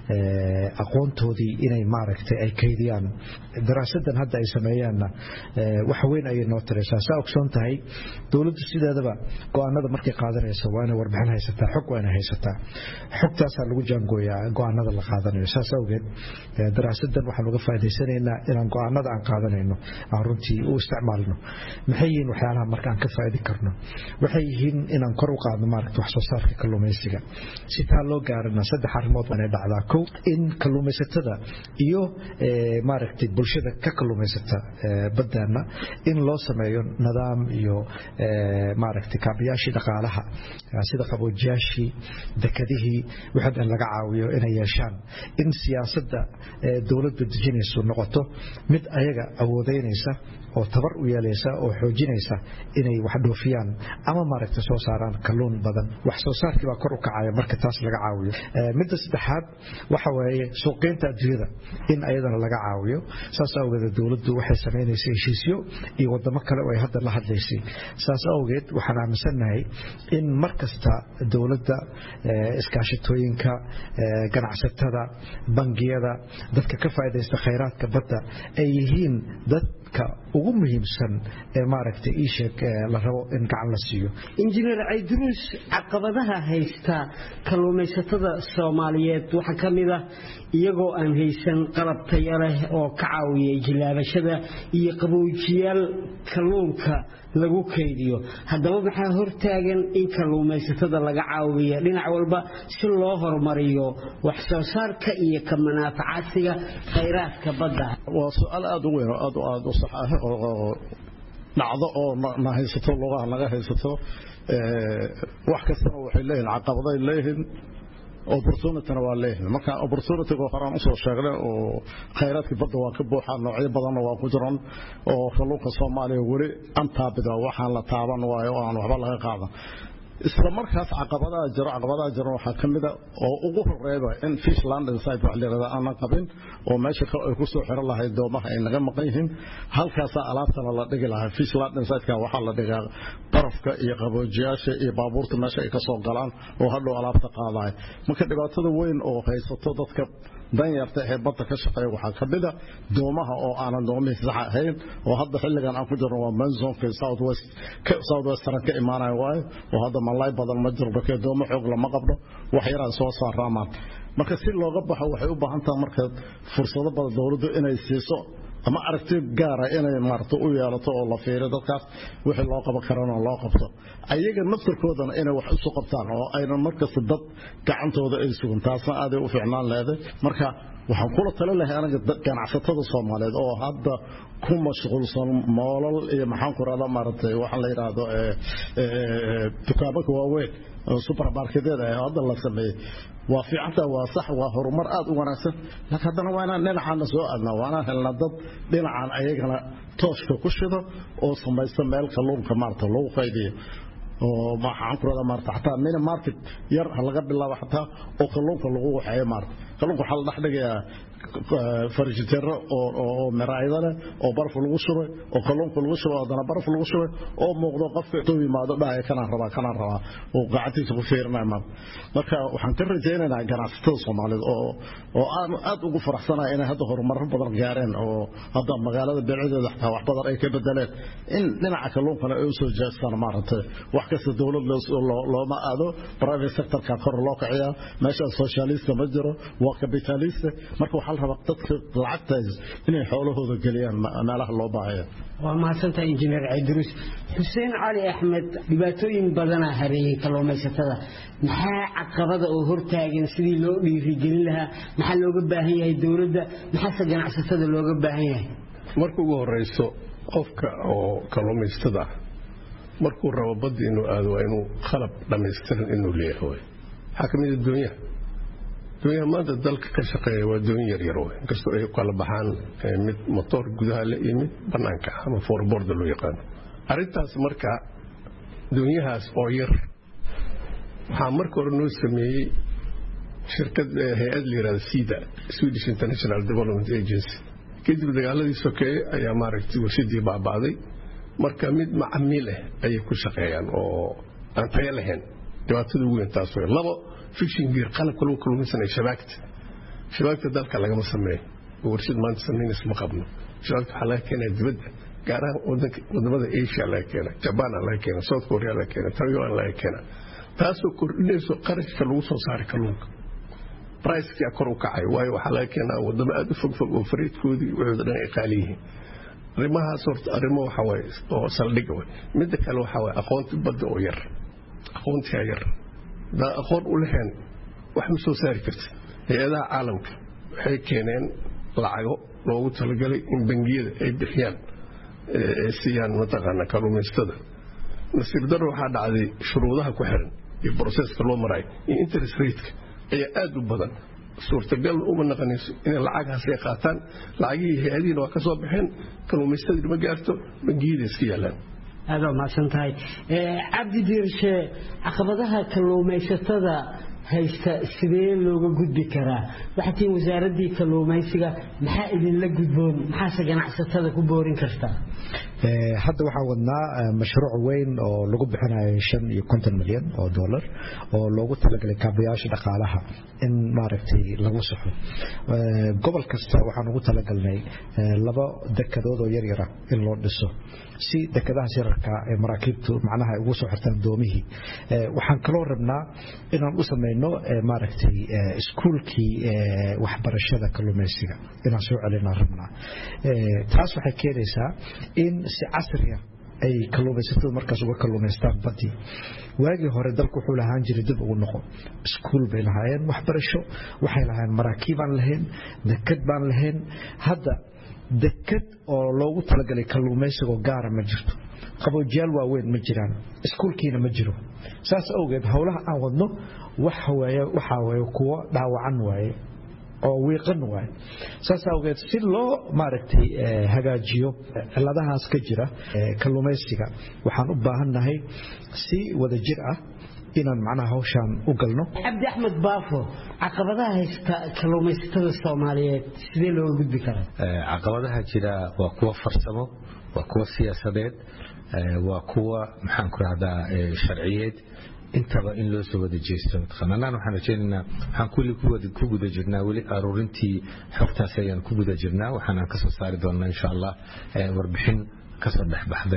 Speaker 18: aqoontoodii inay maaragtay ay kaydiyaan daraasadan hadda ay sameeyeen wax weyn ay noo taraysaa saa ogsoon tahay dawladdu sideedaba go'aanada markay qaadanayso waa inay warbixin haysataa xog waa inay haysataa xogtaas lagu jaangooyaa go'aanada la qaadanayo saas awgeed daraasadan waxaan uga faa'iideysanaynaa inaan go'aanada aan qaadanayno aan runtii u isticmaalno maxay yihiin waxyaalaha marka aan ka faa'iidi karno waxay yihiin inaan kor u qaadno maaragtay wax soo saarka kalluumaysiga si taa loo gaarana saddex arrimood waa inay dhacdaa kow in kalluumaysatada iyo maaragtay bulshada ka kalluumaysata badana in loo sameeyo nidaam iyo maaragtay kaabiyaashii dhaqaalaha sida qaboojiyaashii dekadihii waxa laga caawiyo inay yeeshaan in siyaasadda dawladdu dejinayso noqoto mid ayaga awoodeynaysa oo tabar u yeelaysa oo xoojinaysa inay wax dhoofiyaan ama maaragtay soo saaraan kalluun badan wax soo saarkii baa kor u kacaya marka taas laga caawiyo midda saddexaad waxa weeye suuqeynta adduunyada in ayadana laga caawiyo saas awgeed dawladdu waxay sameynaysaa heshiisyo iyo wadamo kale oo ay hadda la hadlaysay saas awgeed waxaan aaminsanahay in markasta dawladda iskaashatooyinka ganacsatada bangiyada dadka ka faa'iideysta kheyraadka badda ay yihiin dadka ugu muhiimsan ee maaragtay isheeg la rabo in gacan la siiyo
Speaker 17: injineer Aydruus caqabadaha haysta kalluumaysatada Soomaaliyeed waxa kamid ah iyagoo aan haysan qalab tayo leh oo ka caawiya jilaabashada iyo qaboojiyaal kalluunka lagu kaydiyo haddaba maxaa hortaagan in kalluumaysatada laga caawiyo dhinac walba si loo horumariyo wax soo saarka iyo ka manaafacaadsiga kheyraadka badda
Speaker 4: waa su'aal aad u weyn oo aad u sax ah oo dhacdo oo ma haysato lugaha laga haysato wax kasta waxay leeyihiin caqabaday leeyihiin opportunity waa leeyahay marka opportunity oo horaan u soo sheegnay oo kheyraadka badda waa ka buuxaa noocyo badan oo ku jiraan oo kalluunka Soomaaliya wali anta bida waxaan la taaban waayo oo aan waxba laga qaadan isla markaas caqabadaha jiro waxa kamid ah oo ugu horeeya in fish landing site wax leeyahay aan qabin oo meesha ay ku soo xiran lahayd doomaha ay naga maqan yihiin halkaas alaabta la dhigi lahaa fish landing site waxa la dhigaa barafka iyo qaboojiyaasha iyo baabuurta meesha ay ka soo galaan oo hadhow alaabta qaadaay marka dhibaatada weyn oo haysato dadka danyarta ee badda ka shaqeeya waxa kamid ah doomaha oo aanan doomihii sax ahayn oo hadda xilligan aan ku jirno waa manzonka southwest ka imaanay waayo oo hadda malay badan ma jiro marka doomo xoog lama qabdo wax yaraan soo saaraamaan marka si looga baxo waxay u baahan tahay marka fursado badan dawladdu inay siiso ama aragti gaar ah inay maarto u yeelato oo la fiiriyo dadkaas wixii loo qaban karana loo qabto ayaga naftirkoodana inay wax u soo qabtaan oo ayna markasta dad gacantooda ay sugan taasna aad ay u fiicnaan leedahay marka waxaan kula talo lahay anaga ganacsatada Soomaaliyeed oo hadda ku mashquulsan moolal iyo maxaan ku raada maartay waxa la yiraahdo dukaamada waaweyn supermarketyada ay hadda la sameeyay waa fiicanta waa sax waa horumar aad u wanaagsan laakiin haddana waa inaan dhinacan soo aadna waana helna dad dhinacan ayagana tooshka ku shido oo samaysta meel kalluunka maarta lagu qaybiyo oo maxaan ku raada maarta xataa mini market yar laga bilaabo xataa oo kalluunka lagu waxay maarta kalluunka waxa la dhaxdhigayaa farjitero oo maraayada oo baraf lagu shubay oo kalluunka lagu shubay oo baraf lagu shubay oo muuqdo qofka uu yimaado dhahay kana rabaa oo gacantiisa ku fiirnaa marka waxaan ka rajaynaynaa ganacsatada Soomaaliyeed oo aad ugu faraxsanahay inay hadda horumar badan gaareen oo hadda magaalada beecadeeda xataa wax badan ay ka bedeleen in dhinaca kalluunka ay u soo jeestaan maartay wax kasta dawladda looma aado private sector ka kor loo kaciyaa meesha socialist ma jiro waa capitalist marka waxa la rabaa dadka lacagtaas inay xoolahooda galiyaan meelaha loo baahayo
Speaker 17: waa maasanta injineer Idris Hussein Ali Ahmed dhibaatooyin badan hareeyay kalluumaysatada maxaa caqabada oo hortaagan sidii loo dhiirigelin lahaa maxaa looga baahan yahay dawladda maxaa ganacsatada looga baahan yahay
Speaker 3: markuu ugu horeyso qofka oo kalluumaysatada markuu rabo badda inuu aado waa inuu qalab dhameystiran inuu leeyahay xakamida dunya maanta dalka ka shaqeeya waa doon yar way inkastoo ay kala baxaan mid motor gudaha la yimid banaanka ama forboard loo yaqaan arintaas marka doonyahaas oo yar waxa marka hore noo sameeyay shirkad hay'ad liirada SIDA Swedish International Development Agency kadib dagaaladii sokeeye ayaa maaragtay warshadii baabaaday marka mid macmiil ah ay ku shaqeeyaan oo aan tayo lahayn dhibaatada ugu weyn taas way labo fishing gear qalabka lagu kalluumaysanay shabaagta dalka lagama sameeyo warshad maanta sameynaysa ma qabno shabaagta waxaa laga keenaa dibadda gaar ahaan wadamada Asia laga keenaa Japan laga keenaa South Korea laga keenaa Taiwan laga keenaa taasoo kordhinayso qarashka lagu soo saaro kalluunka price-ka kor u kacay waayo waxaa laga keenaa wadamo aad u fog oo fariidkoodii wuxuu dhan ay qaali yihiin arrimahaas horta arrimo waxa way oo saldhig way mid kale waxa way aqoonta badda oo yar aqoonta yar da aqoon u leheen wax ma soo saari karta hay'adaha caalamka waxay keeneen lacago loogu talagalay in bangiyada ay bixiyaan siyaan mataqaana kalluumaysatada nasiib darro waxaa dhacday shuruudaha ku xiran iyo processka loo maray iyo interest rate ayaa aad u badan suurtagal uma naqanayso in lacagaas ay qaataan lacagihii hay'adiina waa ka soo baxeen kalluumaysatada ma gaarto bangiyada iska yaalaan
Speaker 17: هذا ما سنتهي عبد ديرش عقبتها كلوميسtada haysta sidee looga gudbi karaa waxay wasaaradii kalluumaysiga maxaa idin la gudboon maxaa ganacsatada ku boorin kartaa
Speaker 18: hadda waxa wadnaa mashruuc weyn oo lagu bixinayo $50 milyan oo loogu talagalay kaabayaasha dhaqaalaha in maaragtay lagu saxo gobol kasta waxaan ugu talagalnay laba dekadood oo yar yar in loo dhiso si dekadaha sirarka ee maraakiibtu macnaha ugu soo xirtaan doomihii waxaan kaloo rabnaa inaan u sameeyno maaragtay iskuulkii waxbarashada kalluumaysiga inaan soo celinaa rabnaa taas waxay keenaysaa in si casri ah ay kalluumaysatada markaas uga kalluumaystaan badii waagii hore dalku wuxuu lahaan jiray dib ugu noqo iskuul bay lahaayeen waxbarasho waxay lahaayeen maraakiib aan lahayn dekad baan lahayn hadda dekad oo loogu talagalay kalluumaysiga gaara ma jirto qaboojiyaal waaweyn ma jiraan iskuulkiina ma jiro saas awgeed hawlaha aan wadno waxa weeye kuwa dhaawacan waaye oo wiiqan waaye saas awgeed si loo maaragtay hagaajiyo ciladahaas ka jira kalluumaysiga waxaan u baahanahay si wada jir ah inaan macnaha hawshan u galno
Speaker 17: Abdi Ahmed Baafo caqabadaha haysta kalluumaysatada Soomaaliyeed sidee loo gudbi karaa
Speaker 2: caqabadaha jira waa kuwa farsamo waa kuwa siyaasadeed waa kuwa maxaan ku raahdaa sharciyeed intaba in loo soo wada jeesto xanaan waxaan rajaynaynaa waxaan kulli ku guda jirnaa wali aruurintii xogtaas ayaan ku guda jirnaa waxaan ka soo saari doonaa insha Allah warbixin ka soo dhaxbaxday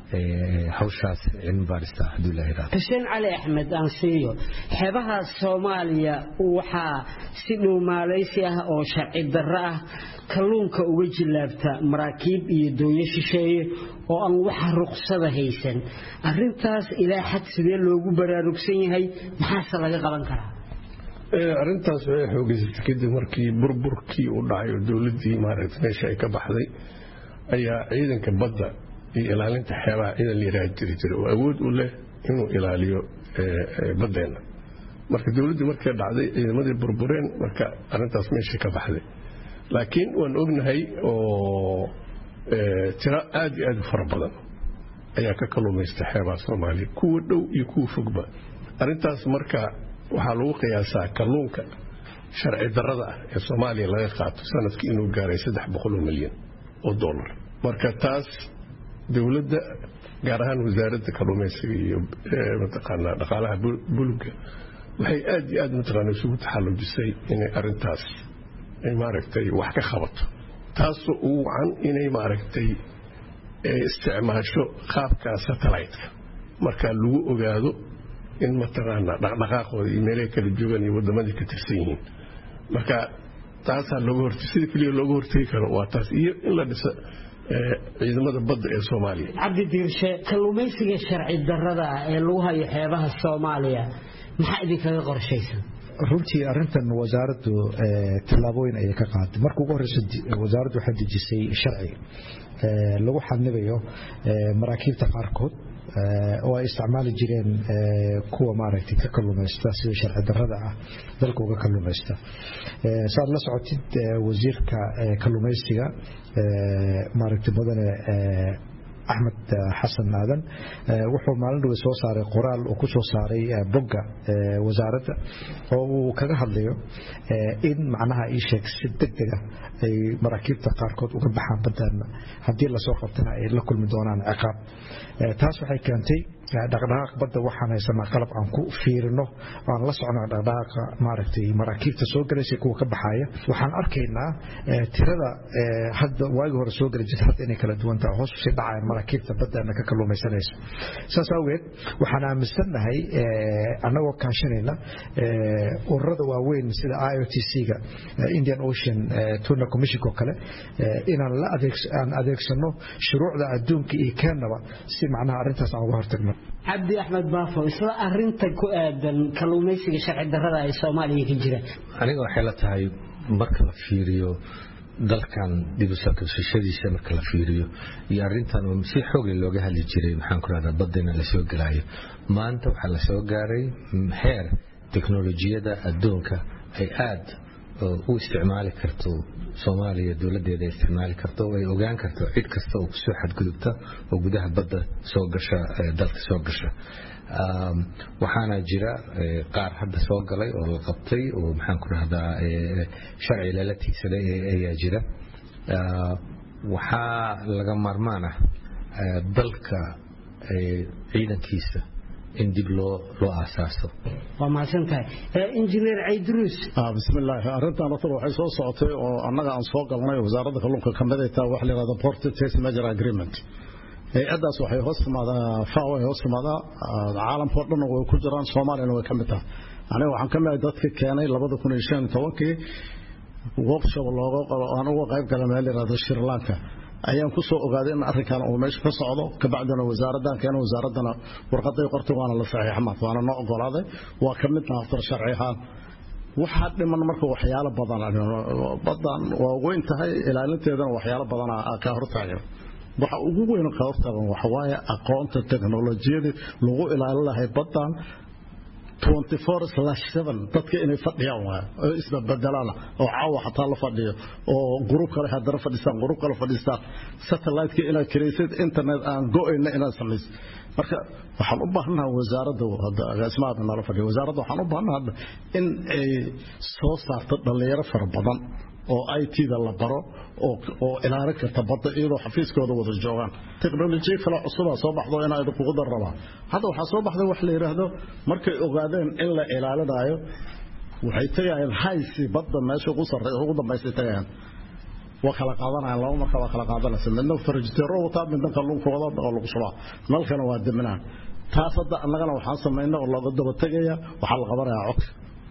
Speaker 2: hawshaas cilmi baarista hadduu ilaahay raado.
Speaker 17: Xuseen Cali Axmed aan siiyo xeebaha Soomaaliya waxaa si dhow maaleysi ah oo sharci darro ah kalluunka uga jilaabta maraakiib iyo dooyo shisheeye oo aan wax ruqsada haysan. Arrintaas ilaa xad sidee loogu baraarugsan yahay maxaase laga qaban karaa?
Speaker 3: Arrintaas way xoogaysatay kadib markii burburkii u dhacay oo dawladdii maaragtay meesha ay ka baxday ayaa ciidanka badda iyo ilaalinta xeebaha ciidan la yiraahdo jiray oo awood u leh inuu ilaaliyo baddeena. Marka dawladdii markay dhacday ciidamadii burbureen marka arrintaas meesha ka baxday. Laakiin waan ognahay oo tira aad iyo aad u fara badan ayaa ka kalluumaysta xeebaha Soomaaliya kuwa dhow iyo kuwa fogba. Arrintaas marka waxaa lagu qiyaasaa kalluunka sharci darrada ah ee Soomaaliya laga qaato sanadkii inuu gaaray $300 milyan oo dollar. Marka taas dawladda gaar ahaan wasaaradda kalluumaysiga iyo mataqaanaa dhaqaalaha bulugga waxay aad iyo aad mataqaanaa isugu taxallujisay inay arrintaas ay maaragtay wax ka qabato. taasoo ugu wacan inay maaragtay isticmaasho qaabka satellite-ka marka lagu ogaado in mataqaanaa dhaqdhaqaaqooda iyo meelaha kala joogan iyo waddamadii ka tirsan yihiin. Marka taasaa looga hortay sida kaliya looga hortagi karo waa taas iyo in la dhiso ciidamada badda ee Soomaaliya.
Speaker 17: Cabdi Diirshe kalluumaysiga sharci darrada ah ee lagu hayo xeebaha Soomaaliya maxaa idinkaga qorshaysan?
Speaker 18: runtii arintan wasaaraddu tallaabooyin ay ka qaaday markii ugu horeysay wasaaraddu waxay dejisay sharci lagu xadnibayo maraakiibta qaarkood oo ay isticmaali jireen kuwa maaragtay ka kalluumaysta sida sharci darrada ah dalka uga kalluumaysta saad la socotid wasiirka kalluumaysiga maaragtay badane Ahmed Hassan Aadan wuxuu maalin dhow soo saaray qoraal oo ku soo saaray bogga wasaaradda oo uu kaga hadlayo in macnaha ay sheeg si degdeg ah ay maraakiibta qaarkood uga baxaan badana haddii la soo qabtana ay la kulmi doonaan ciqaab taas waxay keentay dhaqdhaqaaq badda waxaan haysanaa qalab aan ku fiirino aan la socono dhaqdhaqaaqa maaragtay maraakiibta soo galaysa kuwa ka baxaya waxaan arkaynaa tirada hadda waagi hore soo galay jirta hadda inay kala duwan tahay hoos u sii dhacayaan maraakiibta badda ka kalluumaysanaysa saas awgeed waxaan aaminsanahay annagoo kaashanayna ururada waaweyn sida IOTC-ga Indian Ocean Tuna Commission oo kale inaan la adeegsano shuruucda adduunka iyo Kenya si macnaha arrintaas aan uga hortagno.
Speaker 17: Cabdi Axmed Baafo isla arrinta ku aadan kalluumaysiga sharci darrada ee Soomaaliya ka jira
Speaker 2: aniga waxay la tahay marka la fiiriyo dalkan dib u soo kabashadiisa marka la fiiriyo iyo arrintan oo si xoog looga hadli jiray maxaan ku raadaa badana la soo galaayo maanta waxa la soo gaaray heer teknolojiyada adduunka ay aad u isticmaali karto Soomaaliya dawladeeda isticmaali karto oo ay ogaan karto cid kasta oo soo xadgudubta oo gudaha badda soo gasha dalka soo gasha waxaana jira qaar hadda soo galay oo la qabtay oo maxaan ku raahdaa sharci la tiigsaday ayaa jira waxa laga marmaan ah dalka ciidankiisa in dib loo aasaaso
Speaker 17: waa maasantahay injineer Aydruus
Speaker 4: bismillaah arrintan waxay soo socotay oo annaga aan soo galnay wasaaradda kalluunka kamid ah wax la yiraahdo Port Tax Measure Agreement hay'adaas waxay hoos timaadaa FAO hoos timaadaa caalamka dhan oo ku jiraan Soomaaliya way kamid tahay aniga waxaan kamid ah dadka keenay 2015 workshop looga qabo aan uga qayb galay meel la yiraahdo Sri Lanka ayaan ku soo ogaaday in arrinkan uu meesha ka socdo ka bacdana wasaaradana warqaday qortay waana la saxiixay waana noo ogolaaday waa kamid ah sharci ahaan waxa dhiman marka waxyaalo badan waa weyn tahay ilaalinteedana waxyaalo badan ka hortaagan waxa ugu weyn ka hortaagan waxa waaye aqoonta teknolojiyada lagu ilaalin lahaa badan 24/7 dadka inay fadhiyaan waa isla bedelaan oo caawa xataa la fadhiyo oo group kale hadda fadhiistaan group kale fadhiistaan satellite-ka ila kireysad internet aan go'ayna ina sameys marka waxaan u baahanahay wasaaradda hadda agaasimaha nala fadhiyo wasaaradda waxaan u baahanahay in ay soo saarto dhalinyaro far badan oo IT-da la baro oo ilaalin karta badda iyadoo xafiiskooda wada joogaan technology kala cusub soo baxdo in ay ku darraba hadda waxa soo baxday wax la yiraahdo markay ogaadeen in la ilaalinayo waxay tagayaan haysi badda meesha ugu sarreeyo ugu dambeysay tagayaan وكلا قادنا الله ما كلا قادنا سمعنا فرجتيرو وطاب من ذلك اللون كوضا ولا قصلا نلكنا وادمنا تصدق أننا وحاسم إنه الله قد بتجيا وحل قبرها عك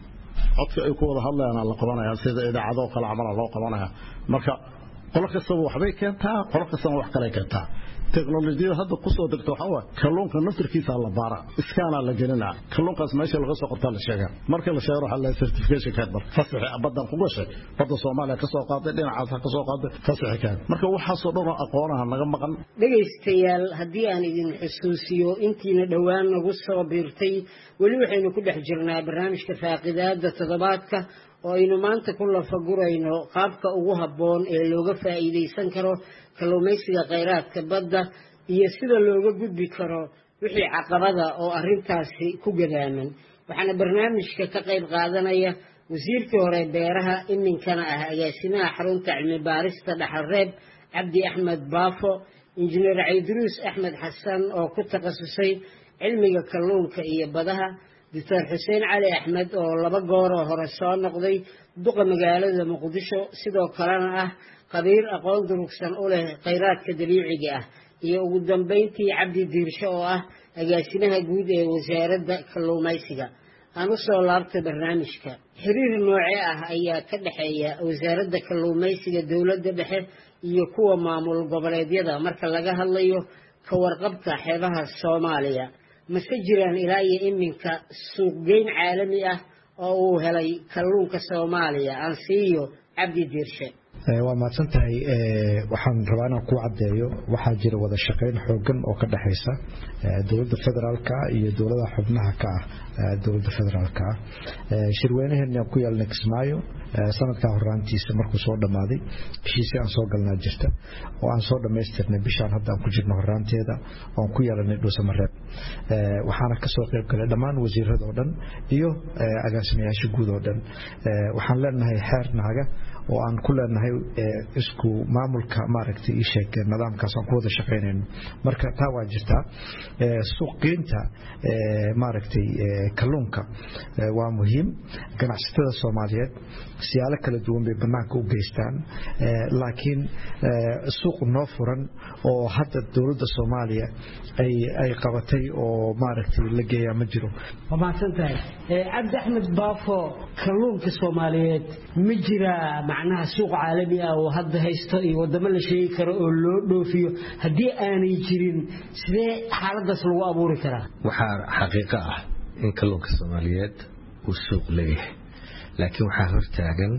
Speaker 4: يكون هذا أنا الله قبنا يا سيد إذا عذوق العمل الله قبنا مركا قلك السبوح بيك أنت قلك السبوح كلك أنت تكنولوجيا هذا قصة دكتور حوا كلون كنصر كيس على بارا إسكان على جننا كلون قاس ماشي الغصة قطع الشجع مركز الشجع روح على سيرتيفيكيشن كاتبر فصح أبدا فوقشه فضل الصومالي كسوق قاطع دين عاصا كسوق قاطع فصح كان مركز وحصلنا أقوالها نجم مقن
Speaker 17: dhegaystayaal haddii aan idin xusuusiyo intiina dhowaan nagu soo biirtay weli waxaynu ku dhex jirnaa barnaamijka faaqidaada toddobaadka oo aynu maanta ku lafagurayno qaabka ugu habboon ee looga faa'iidaysan karo kalluumaysiga kheyraadka badda iyo sida looga gudbi karo wixii caqabada oo arrintaasi ku gadaaman waxaana barnaamijka ka qayb qaadanaya wasiirkii hore beeraha iminkana ah agaasimaha xarunta cilmi baarista dhaxalreeb cabdi axmed baafo injineer Ciidruus Axmed Xasan oo ku takhasusay cilmiga kalluunka iyo badaha Dr. Xuseen Cali Axmed oo laba goor hore soo noqday duqa magaalada Muqdisho sidoo kalena ah qabiir aqoon durugsan u leh kheyraadka dabiiciga ah iyo ugu dambeyntii Cabdi Diirsho oo ah agaasimaha guud ee wasaaradda kalluumaysiga aan u soo laabtay barnaamijka xiriir noocee ah ayaa ka dhaxeeya wasaaradda kalluumaysiga dawladda dhexe iyo kuwa maamul goboleedyada marka laga hadlayo ka warqabka xeebaha Soomaaliya ma jiraan ilaa iyo iminka suuqgeyn caalami ah oo uu helay kalluunka Soomaaliya aan siiyo Cabdi Diirshe
Speaker 18: waa maadsan tahay waxaan rabaa inaan ku cadeeyo waxaa jira wada shaqeyn xoogan oo ka dhaxaysa dawladda federaalka iyo dawladaha xubnaha ka ah dawladda federaalka shirweynaheena ku yeelnay Kismaayo sanadka horaantiisa markuu soo dhamaaday heshiisii aan soo galnaa jirta oo aan soo dhameystirnay bishaan hadda aan ku jirno horaanteeda oo ku yeelanay Dhuusamareeb waxaana ka soo qayb galay dhammaan wasiirada oo dhan iyo agaasimayaasha guud oo dhan waxaan leenahay xeernaaga oo aan ku leenahay isku maamulka maaragtay ii sheeg nidaamkaas aan ku wada shaqeynayno marka taa waa jirtaa suuqgeynta maaragtay kalluunka waa muhiim ganacsatada Soomaaliyeed siyaalo kala duwan bay banaanka u geystaan laakiin suuq noo furan oo hadda dawladda Soomaaliya ay qabatay oo maaragtay la geeyaa ma jiro
Speaker 17: ma santahay Cabdi Axmed Baafo kalluunka Soomaaliyeed ma jira macnaha suuq caalami ah oo hadda haysto iyo wadamo la sheegi karo oo loo dhoofiyo hadii aanay jirin sidee xaaladaas lagu abuuri karaa
Speaker 2: waxa xaqiiqo ah in kalluunka Soomaaliyeed uu suuq leeyahay laakiin waxa hortaagan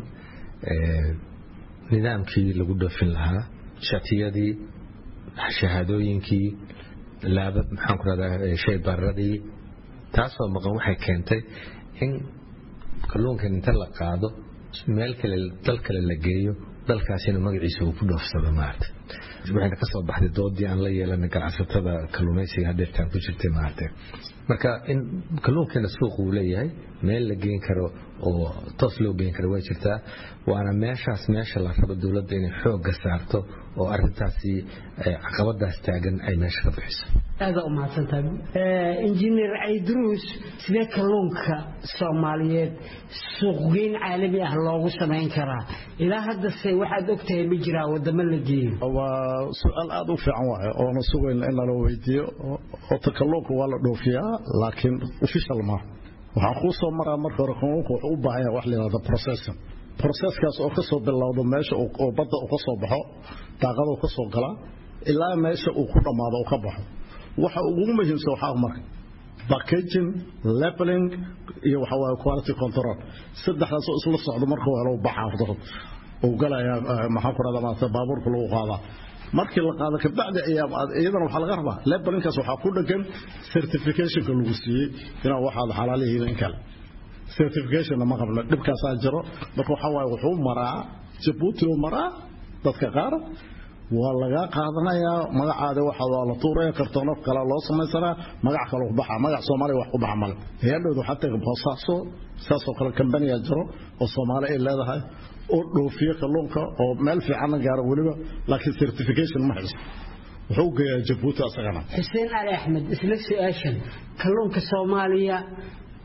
Speaker 2: nidaamkii lagu dhoofin lahaa shatiyadii shahaadooyinkii laabad maxaan ku radaa shay baradii taasoo maqan waxay keentay in kalluunkan inta la qaado meel kale dal kale la geeyo dalkaasina magaciisa uu ku dhoofsado maartay waxayna ka soo baxday doodii aan la yeelanay ganacsatada kalluumaysiga haddeertaan ku jirtay maartay marka in kalluunkeena suuq uu leeyahay meel la geyn karo oo toos loo geyn karo way jirtaa waana meesha la rabo dawladda inay xoogga saarto oo arrintaasi caqabadaas taagan ay meesha ka bixiso
Speaker 17: aada u mahadsantahay injineer Ciidruus sidee kalluunka Soomaaliyeed suuqgeyn caalami ah loogu sameyn karaa ilaa hadda se waxaad ogtahay ma jiraa wadamo la geeyo
Speaker 4: waa su'aal aad u fiican waaye oo na sugayn in la weydiiyo oo kalluunka waa la dhoofiyaa laakiin official ma waxaan ku soo maraa marka hore kalluunka wuxuu u baahan yahay wax la yiraahdo processkaas oo ka soo bilowdo meesha oo badda uu ka soo baxo daaqada uu ka soo gala ilaa meesha uu ku dhamaado uu ka baxo waxa ugu muhiimsan waxa marka packaging labeling iyo waxa waa quality control saddexdaas oo isla socdo marka uu helo baxaafdo oo galaya maxaa ku radaa maanta baabuurka lagu qaada markii la qaado ka bacdi iyadana waxa laga rabaa labelingkaas waxa ku dhagan certification-ka lagu siiyay inaa waxa xalaal yihiin kale certification ma qabla dibkaas aan jiro marka waxa waa wuxuu maraa Djibouti oo maraa dadka qaar waa laga qaadanayaa magacaada waxa la tuuraya kartoono kala loo sameeyay magac kale u baxa magac Soomaali wax u baxa mal hay'addu xataa boosaaso saasoo kale company jiro oo Soomaali ay leedahay oo dhoofiyo kalluunka oo meel fiican gaar waliba laakiin certification ma haysto wuxuu geeyay Djibouti asagana
Speaker 17: Xuseen Cali Axmed isla su'aashan kalluunka Soomaaliya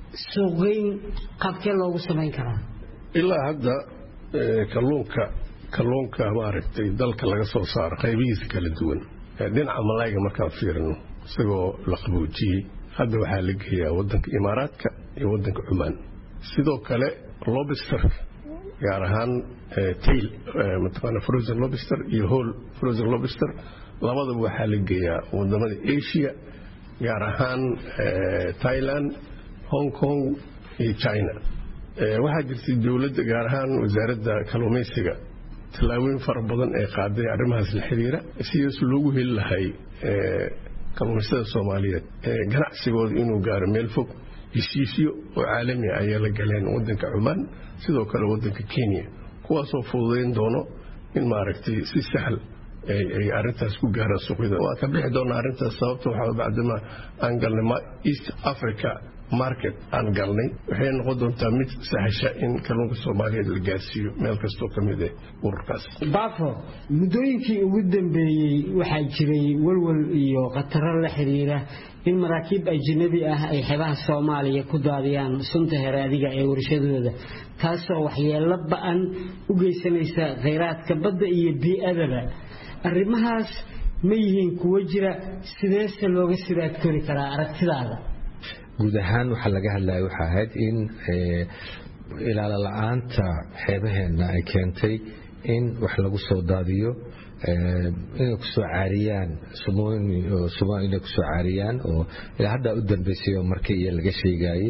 Speaker 17: suuqgeyn qabkee loogu sameyn karaa
Speaker 3: ilaa hadda kalluunka kalluunka maaragtay dalka laga soo saaro qaybihiisa kala duwan dhinaca malayga markaan fiirino isagoo la qaboojiyey hadda waxaa la geeyaa waddanka imaaraadka iyo waddanka cumaan sidoo kale lobsterka gaar ahaan tail mataqaana frozen lobster iyo whole frozen lobster labadaba waxaa la geeyaa wadamada Asia gaar ahaan Thailand Hong Kong iyo China waxaa jirtay dawladda gaar ahaan wasaaradda kalluumaysiga talaawin fara badan ee qaaday arrimahaas la xiriira sidaas loogu heli lahay kalluumaystada Soomaaliyeed ganacsigooda inuu gaaro meel fog heshiisyo oo caalami ah ayaa la galeen waddanka Cumaan sidoo kale waddanka Kenya kuwaasoo fududeyn doono in maaragtay si sahal ay arintaas ku gaaraan suuqyada waa ka bixi doona arintaas sababtoo waxa bacdama aan galnay East Africa market aan galnay waxay noqon doontaa mid sahasha in kalluunka Soomaaliyeed la gaarsiiyo meel kastoo ka mid ah ururkaas
Speaker 17: baafo muddooyinkii ugu dambeeyay waxaa jiray walwal iyo khatar la xiriira in maraakiib ajnabi ah ay xeebaha Soomaaliya ku daadiyaan sunta haraadiga ee warshadooda taasoo waxyeello ba'an u geysanaysa kheyraadka badda iyo bii'adaba arrimahaas ma yihiin kuwa jira sidee looga siraad kori karaa aragtidaada
Speaker 2: guud ahaan waxa laga hadlayo waxa ahayd in ilaala la'aanta xeebaheena ay keentay in wax lagu soo daadiyo inay ku soo caariyaan Soomaaliya ku soo caariyaan oo ilaa hadda u dambeysay markii laga sheegayay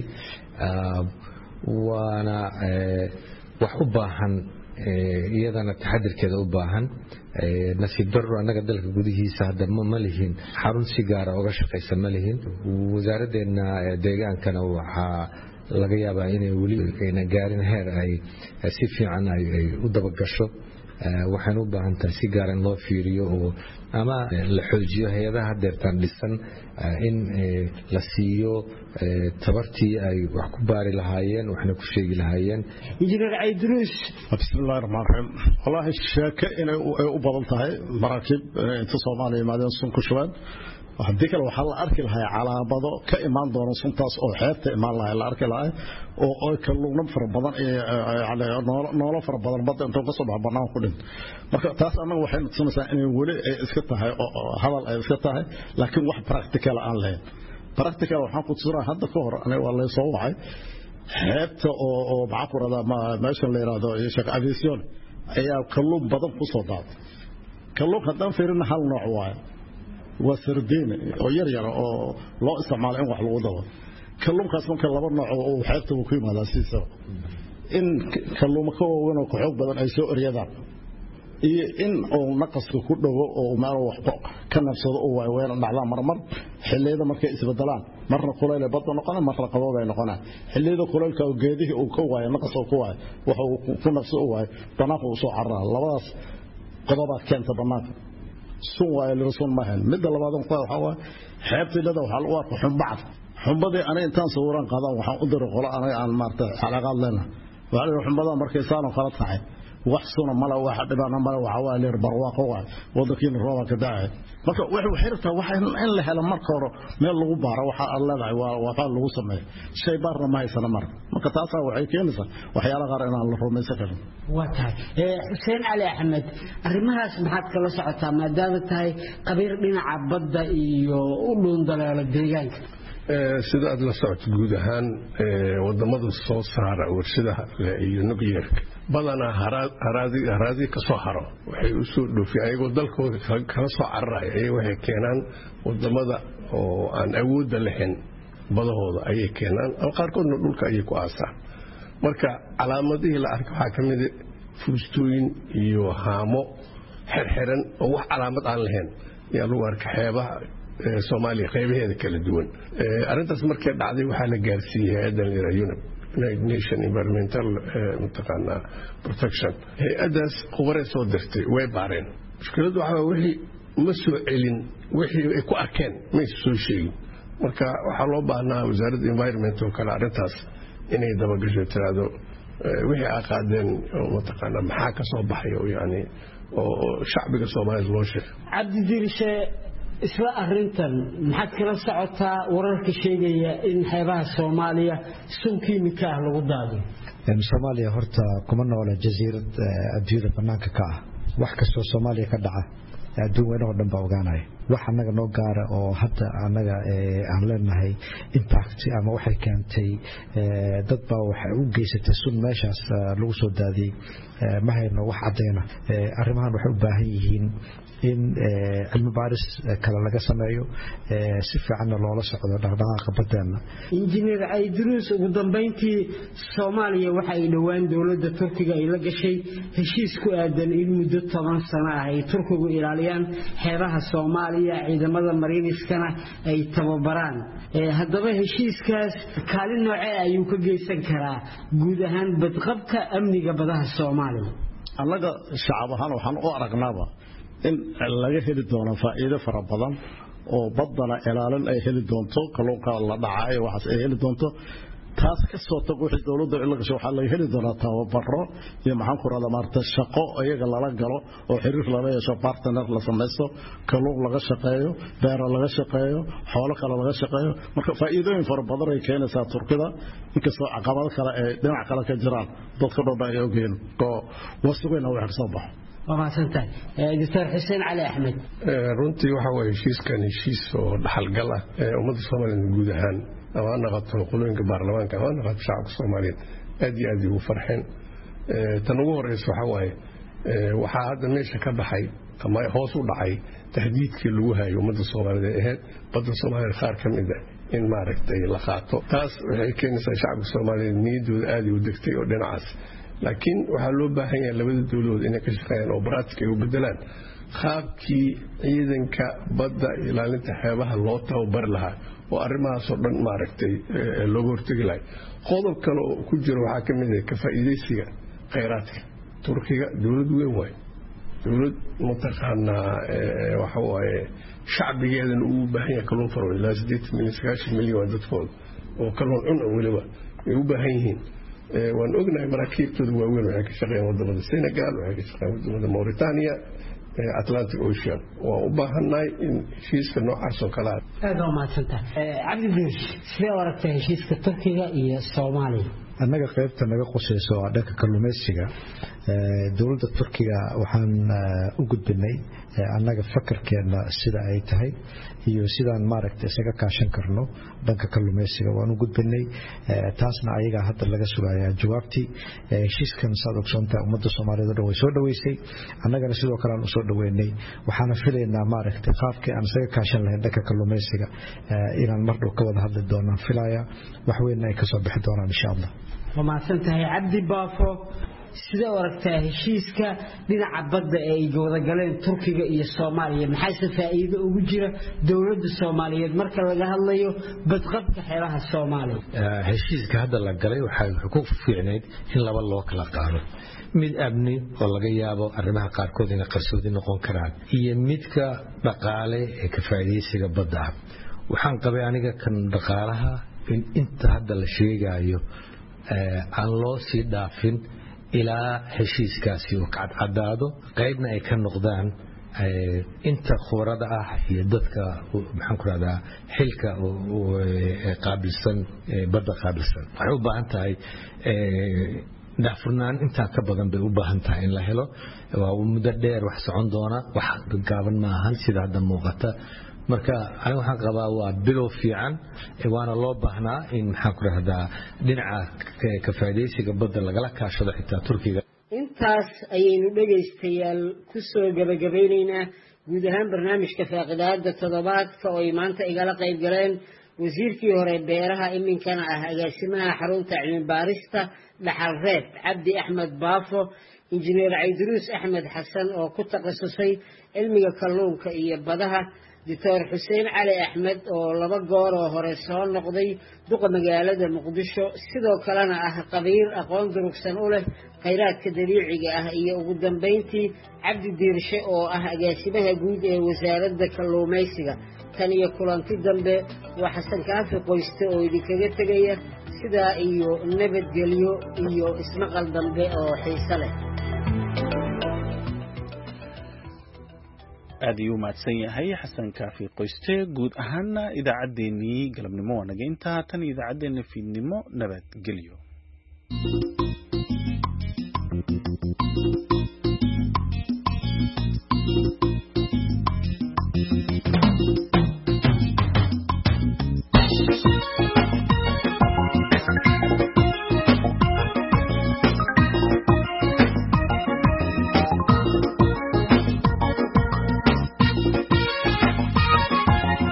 Speaker 2: waana wax u baahan iyadana taxadirkeeda u baahan nasiib darro anaga dalka gudihiisa hadda ma lihin xarun si gaar ah uga shaqeysan ma lihin wasaaraddeena deegaankana waxaa laga yaabaa inay weli ayna gaarin heer ay si fiican ay u dabagasho waxaan u baahan tahay si gaar ah loo fiiriyo oo ama la xoojiyo hay'adaha deertan dhisan in la siiyo tabartii ay wax ku baari lahaayeen waxna ku sheegi lahaayeen
Speaker 17: injineer Aydruus
Speaker 4: bismillaahir rahmaanir rahiim wallahi sheeka inay u badan tahay maraakiib inta Soomaaliya maadeen sun ku shubaan haddii kale waxaa la arki lahaa calaamado ka imaan doona suntaas oo xeebta imaan lahaa la arki lahaa oo kalluun fara badan noolo fara badan badda inta ka soo bax banaan ku dhin marka taas anaga waxay tusinaysaa in wali ay iska tahay hadal ay iska tahay laakiin wax practical aan lahayn practical waxaan ku tusinaa hadda ka hor aniga waa la soo wacay xeebta oo bacqurada meesha la yiraahdo shaq aviation ayaa kalluun badan ku soo daaday kalluun haddaan fiirina hal nooc waaye وسردين ويرير أو لا استعمال إن وحلو ضوء كلهم كاسمن كلام النوع وحياته وكيم هذا سيسا إن كلهم كوا وين وكحوق بدن أي سوء رياضة إن أو نقص كله أو ما هو كان نفسه أو وين نعلم مرمر حل هذا مركز إسبدلان مرة قليل بطن نقنا مرة قوابع نقنا حل هذا قليل كوجده أو كوا نقص أو كوا وهو كن نفسه أو تناقض وصوع عرّا لواس قضاء كانت بناك سوى الرسول مهن مد لبعضهم قالوا حوا حبت لذا وحلو وحن بعض حن بدي أنا إنسان صورا قضاء وحن أقدر ولا أنا عن مرت على قال لنا وعلى حن بدي مركزان وخلط صحيح وحصنا ملا واحد بنا ملا وحوالي برواق واحد وذكين الرواق كداعي marka wuxuu xirta waxa in la helo marka hore meel lagu baaro waxa Allah waxa lagu sameeyo shay baarna ma haysan marka taas waxay keenaysaa waxyaalo qaar in aan la rumaysan karin
Speaker 17: waa tahay Xuseen Ali Axmed arrimahaas maxaad kala socotaa maadaama tahay qabiir dhinaca badda iyo u dhuun dalaala deegaanka
Speaker 3: sida aad la socoto guud ahaan wadamada soo saara warshadaha iyo nuclearka badana haraadi ka soo haro waxay u soo dhoofiyaan ayagoo dalkooda kala soo cararaya ay waxay keenaan wadamada oo aan awood lahayn badahooda ayay keenaan qaarkoodna dhulka ayay ku aasaan marka calaamadihii la arkay waxa kamid ah fuustooyin iyo haamo xirxiran oo wax calaamad aan lahayn yaa lagu arkay xeebaha Soomaaliya qaybaheeda kala duwan arintaas markay dhacday waxa la gaarsiiyay hay'adda United Nations Environmental Protection hay'adaas qoray soo dirtay way baareen mushkiladu waxa wixii ma soo celin wixii ay ku arkeen ma soo sheegin marka waxa loo baahnaa wasaaradda environment oo kala arintaas inay daba gasho tiraado wixii ay qaadeen maxaa ka soo baxay oo yani oo shacbiga Soomaaliyeed loo sheegay
Speaker 17: Cabdi Dirishe isla arrintan maxaad kala socotaa wararka sheegaya in xeebaha Soomaaliya sun kiimika ah lagu daadiyo
Speaker 18: Soomaaliya horta kuma noola jasiirad adduunyada banaanka ka ah wax kastoo Soomaaliya ka dhaca adduunka oo dhan baa ogaanaya wax anaga noo gaara oo hadda anaga aan leenahay impact ama waxay keentay dad baa waxay u geysatay sun meeshaas lagu soo daadiyay ma hayno wax cadeena arrimahan waxay u baahan yihiin in cilmi baaris kala laga sameeyo si fiican loola socdo dhaqdhaqaaqa badeena
Speaker 17: injineer Aydruus ugu dambeyntii Soomaaliya waxa ay dhawaan dawladda Turkiga ay la gashay heshiis ku aadan in muddo 10 sano ah ay Turkigu ilaaliyaan xeebaha Soomaaliya ciidamada mariiniskana ay tababaraan haddaba heshiiskaas kaalin noocee ayuu ka geysan karaa guud ahaan badqabka amniga badaha Soomaaliya
Speaker 4: annaga shacab ahaan waxaan u aragnaaba in laga heli doono faa'iido fara badan oo badana ilaalin ay heli doonto kalluunka la dhacay waxaas ay heli doonto taas ka soo tag wixii dawladda ila gasho waxa laga heli doonaa tababaro iyo maxaan ku raada maarta shaqo iyaga lala galo oo xiriir la yeesho partner la sameeyo kalluun laga shaqeeyo beero laga shaqeeyo xoolo kale laga shaqeeyo marka faa'iidooyin fara badan ay keenaysaa Turkida inkastoo caqabado kale ay dhinac kale ka jiraan dadka dhoobay ay ogeen oo wasaqeena wax soo baxo
Speaker 17: وماسنتاي دكتور حسين علي أحمد
Speaker 3: runtii waxa way heshiis oo dhaxalgal ah ummadda Soomaaliyeed guud ahaan ama naqato qolooyinka baarlamaanka ama naqato shacabka Soomaaliyeed aad ugu farxeen tan ugu horeysa waxa way waxa hadda meesha ka baxay ama hoos u dhacay tahdiidkii lagu hayo ummadda Soomaaliyeed ee badda Soomaaliyeed qaar ka mid ah in maaragtay la qaato taas waxay keenaysaa shacabka Soomaaliyeed niyadooda aad u degtay oo dhinacaas laakiin waxa loo baahan yahay labada dawladood inay ka shaqeeyaan oo baraatika ay u bedelaan qaabkii ciidanka badda ilaalinta xeebaha loo tababar lahaa oo arrimahaas oo dhan maaragtay looga hortagi lahay qodob kale oo ku jira waxaa ka mid ah ka faa'iideysiga kheyraadka Turkiga dawlad weyn waay dawlad mutaqaanaa waxa waaye shacbigeedana uu baahan yahay kalluun faro ilaa 8 milyan dadkood oo kalluun cun waliba ay u baahan yihiin waan ognahay maraakiibtooda waaweyn waxay ka shaqeeyaan wadamada Senegal waxay ka shaqeeyaan wadamada Mauritania Atlantic Ocean waa u baahannahay in heshiiska noocaas oo kale
Speaker 17: aad u mahadsantahay Cabdi Diish sidee aragtay heshiiska Turkiga iyo Soomaaliya
Speaker 18: annaga qaybta naga qosayso dhanka kalluumaysiga dawladda Turkiga waxaan u gudbinay annaga fakarkeena sida ay tahay iyo sidaan maaragtay isaga kaashan karno dhanka kalluumaysiga waan u gudbinay taasna ayaga hadda laga sugayaa jawaabtii heshiiskan saadogsoonta ummadda Soomaaliyeed oo way soo dhaweysay annagana sidoo kale aan u soo dhaweynay waxaana filaynaa maaragtay qaabkii aan isaga kaashan lahayn dhanka kalluumaysiga inaan mar dhow ka wada hadli doonaan filaya wax weyn ay ka soo bixi doonaan insha Allah
Speaker 17: وماسنتاي عبد بافو sida aragtaa heshiiska dhinaca badda ee ay wada galeen Turkiga iyo Soomaaliya maxay faa'iido ugu jira dawladda Soomaaliyeed marka laga hadlayo badqabka xeebaha Soomaaliya
Speaker 2: heshiiska hadda la galay waxa ku fiicneed in laba loo kala qaado mid amni oo laga yaabo arrimaha qaar kood inay qarsoodi noqon karaan iyo midka dhaqaale ee ka faa'iideysiga badda waxaan qabay aniga kan dhaqaalaha in inta hadda la sheegayo aan loo sii dhaafin ilaa heshiiskaasi uu cadcadaado qaybna ay ka noqdaan inta khurada ah iyo dadka maxaan ku radaa xilka qaabilsan badda qaabilsan waxay u baahan tahay daafurnaan inta ka badan bay u baahan tahay in la helo waa muddo dheer wax socon doona wax gaaban ma ahan sida hadda muuqata marka aniga waxaan qabaa waa bilow fiican waana loo baahnaa in maxaan ku rahdaa dhinaca ka faa'iideysiga badda lagala kaashado xitaa Turkiga
Speaker 17: intaas ayaynu dhageystayaal ku soo gabagabaynaynaa guud ahaan barnaamijka faaqidaada toddobaadka oo ay maanta igala qayb galeen wasiirkii hore beeraha iminkana ah agaasimaha xarunta cilmi baarista dhaxal reeb Cabdi Axmed Baafo injineer Aydruus Axmed Xasan oo ku takhasusay cilmiga kalluunka iyo badaha دكتور حسين علي أحمد ولبا goor oo hore soo noqday duqa magaalada Muqdisho sidoo kalena ah qabiir aqoon durugsan u leh kheyraadka dabiiciga ah iyo ugu dambeyntii Cabdi Diirshe oo ah agaasimaha guud ee wasaaradda kalluumaysiga tan iyo kulanti dambe waa Xasan Kaafi qoyste oo idinkaga tagaya sida iyo nabadgelyo iyo ismaqal dambe oo xiiso leh
Speaker 1: aad ayuu mahadsan yahay xasan kaafi qoyste guud ahaana idaacaddeenii galabnimo waa naga intaa tan idaacaddeenna fiidnimo nabadgelyo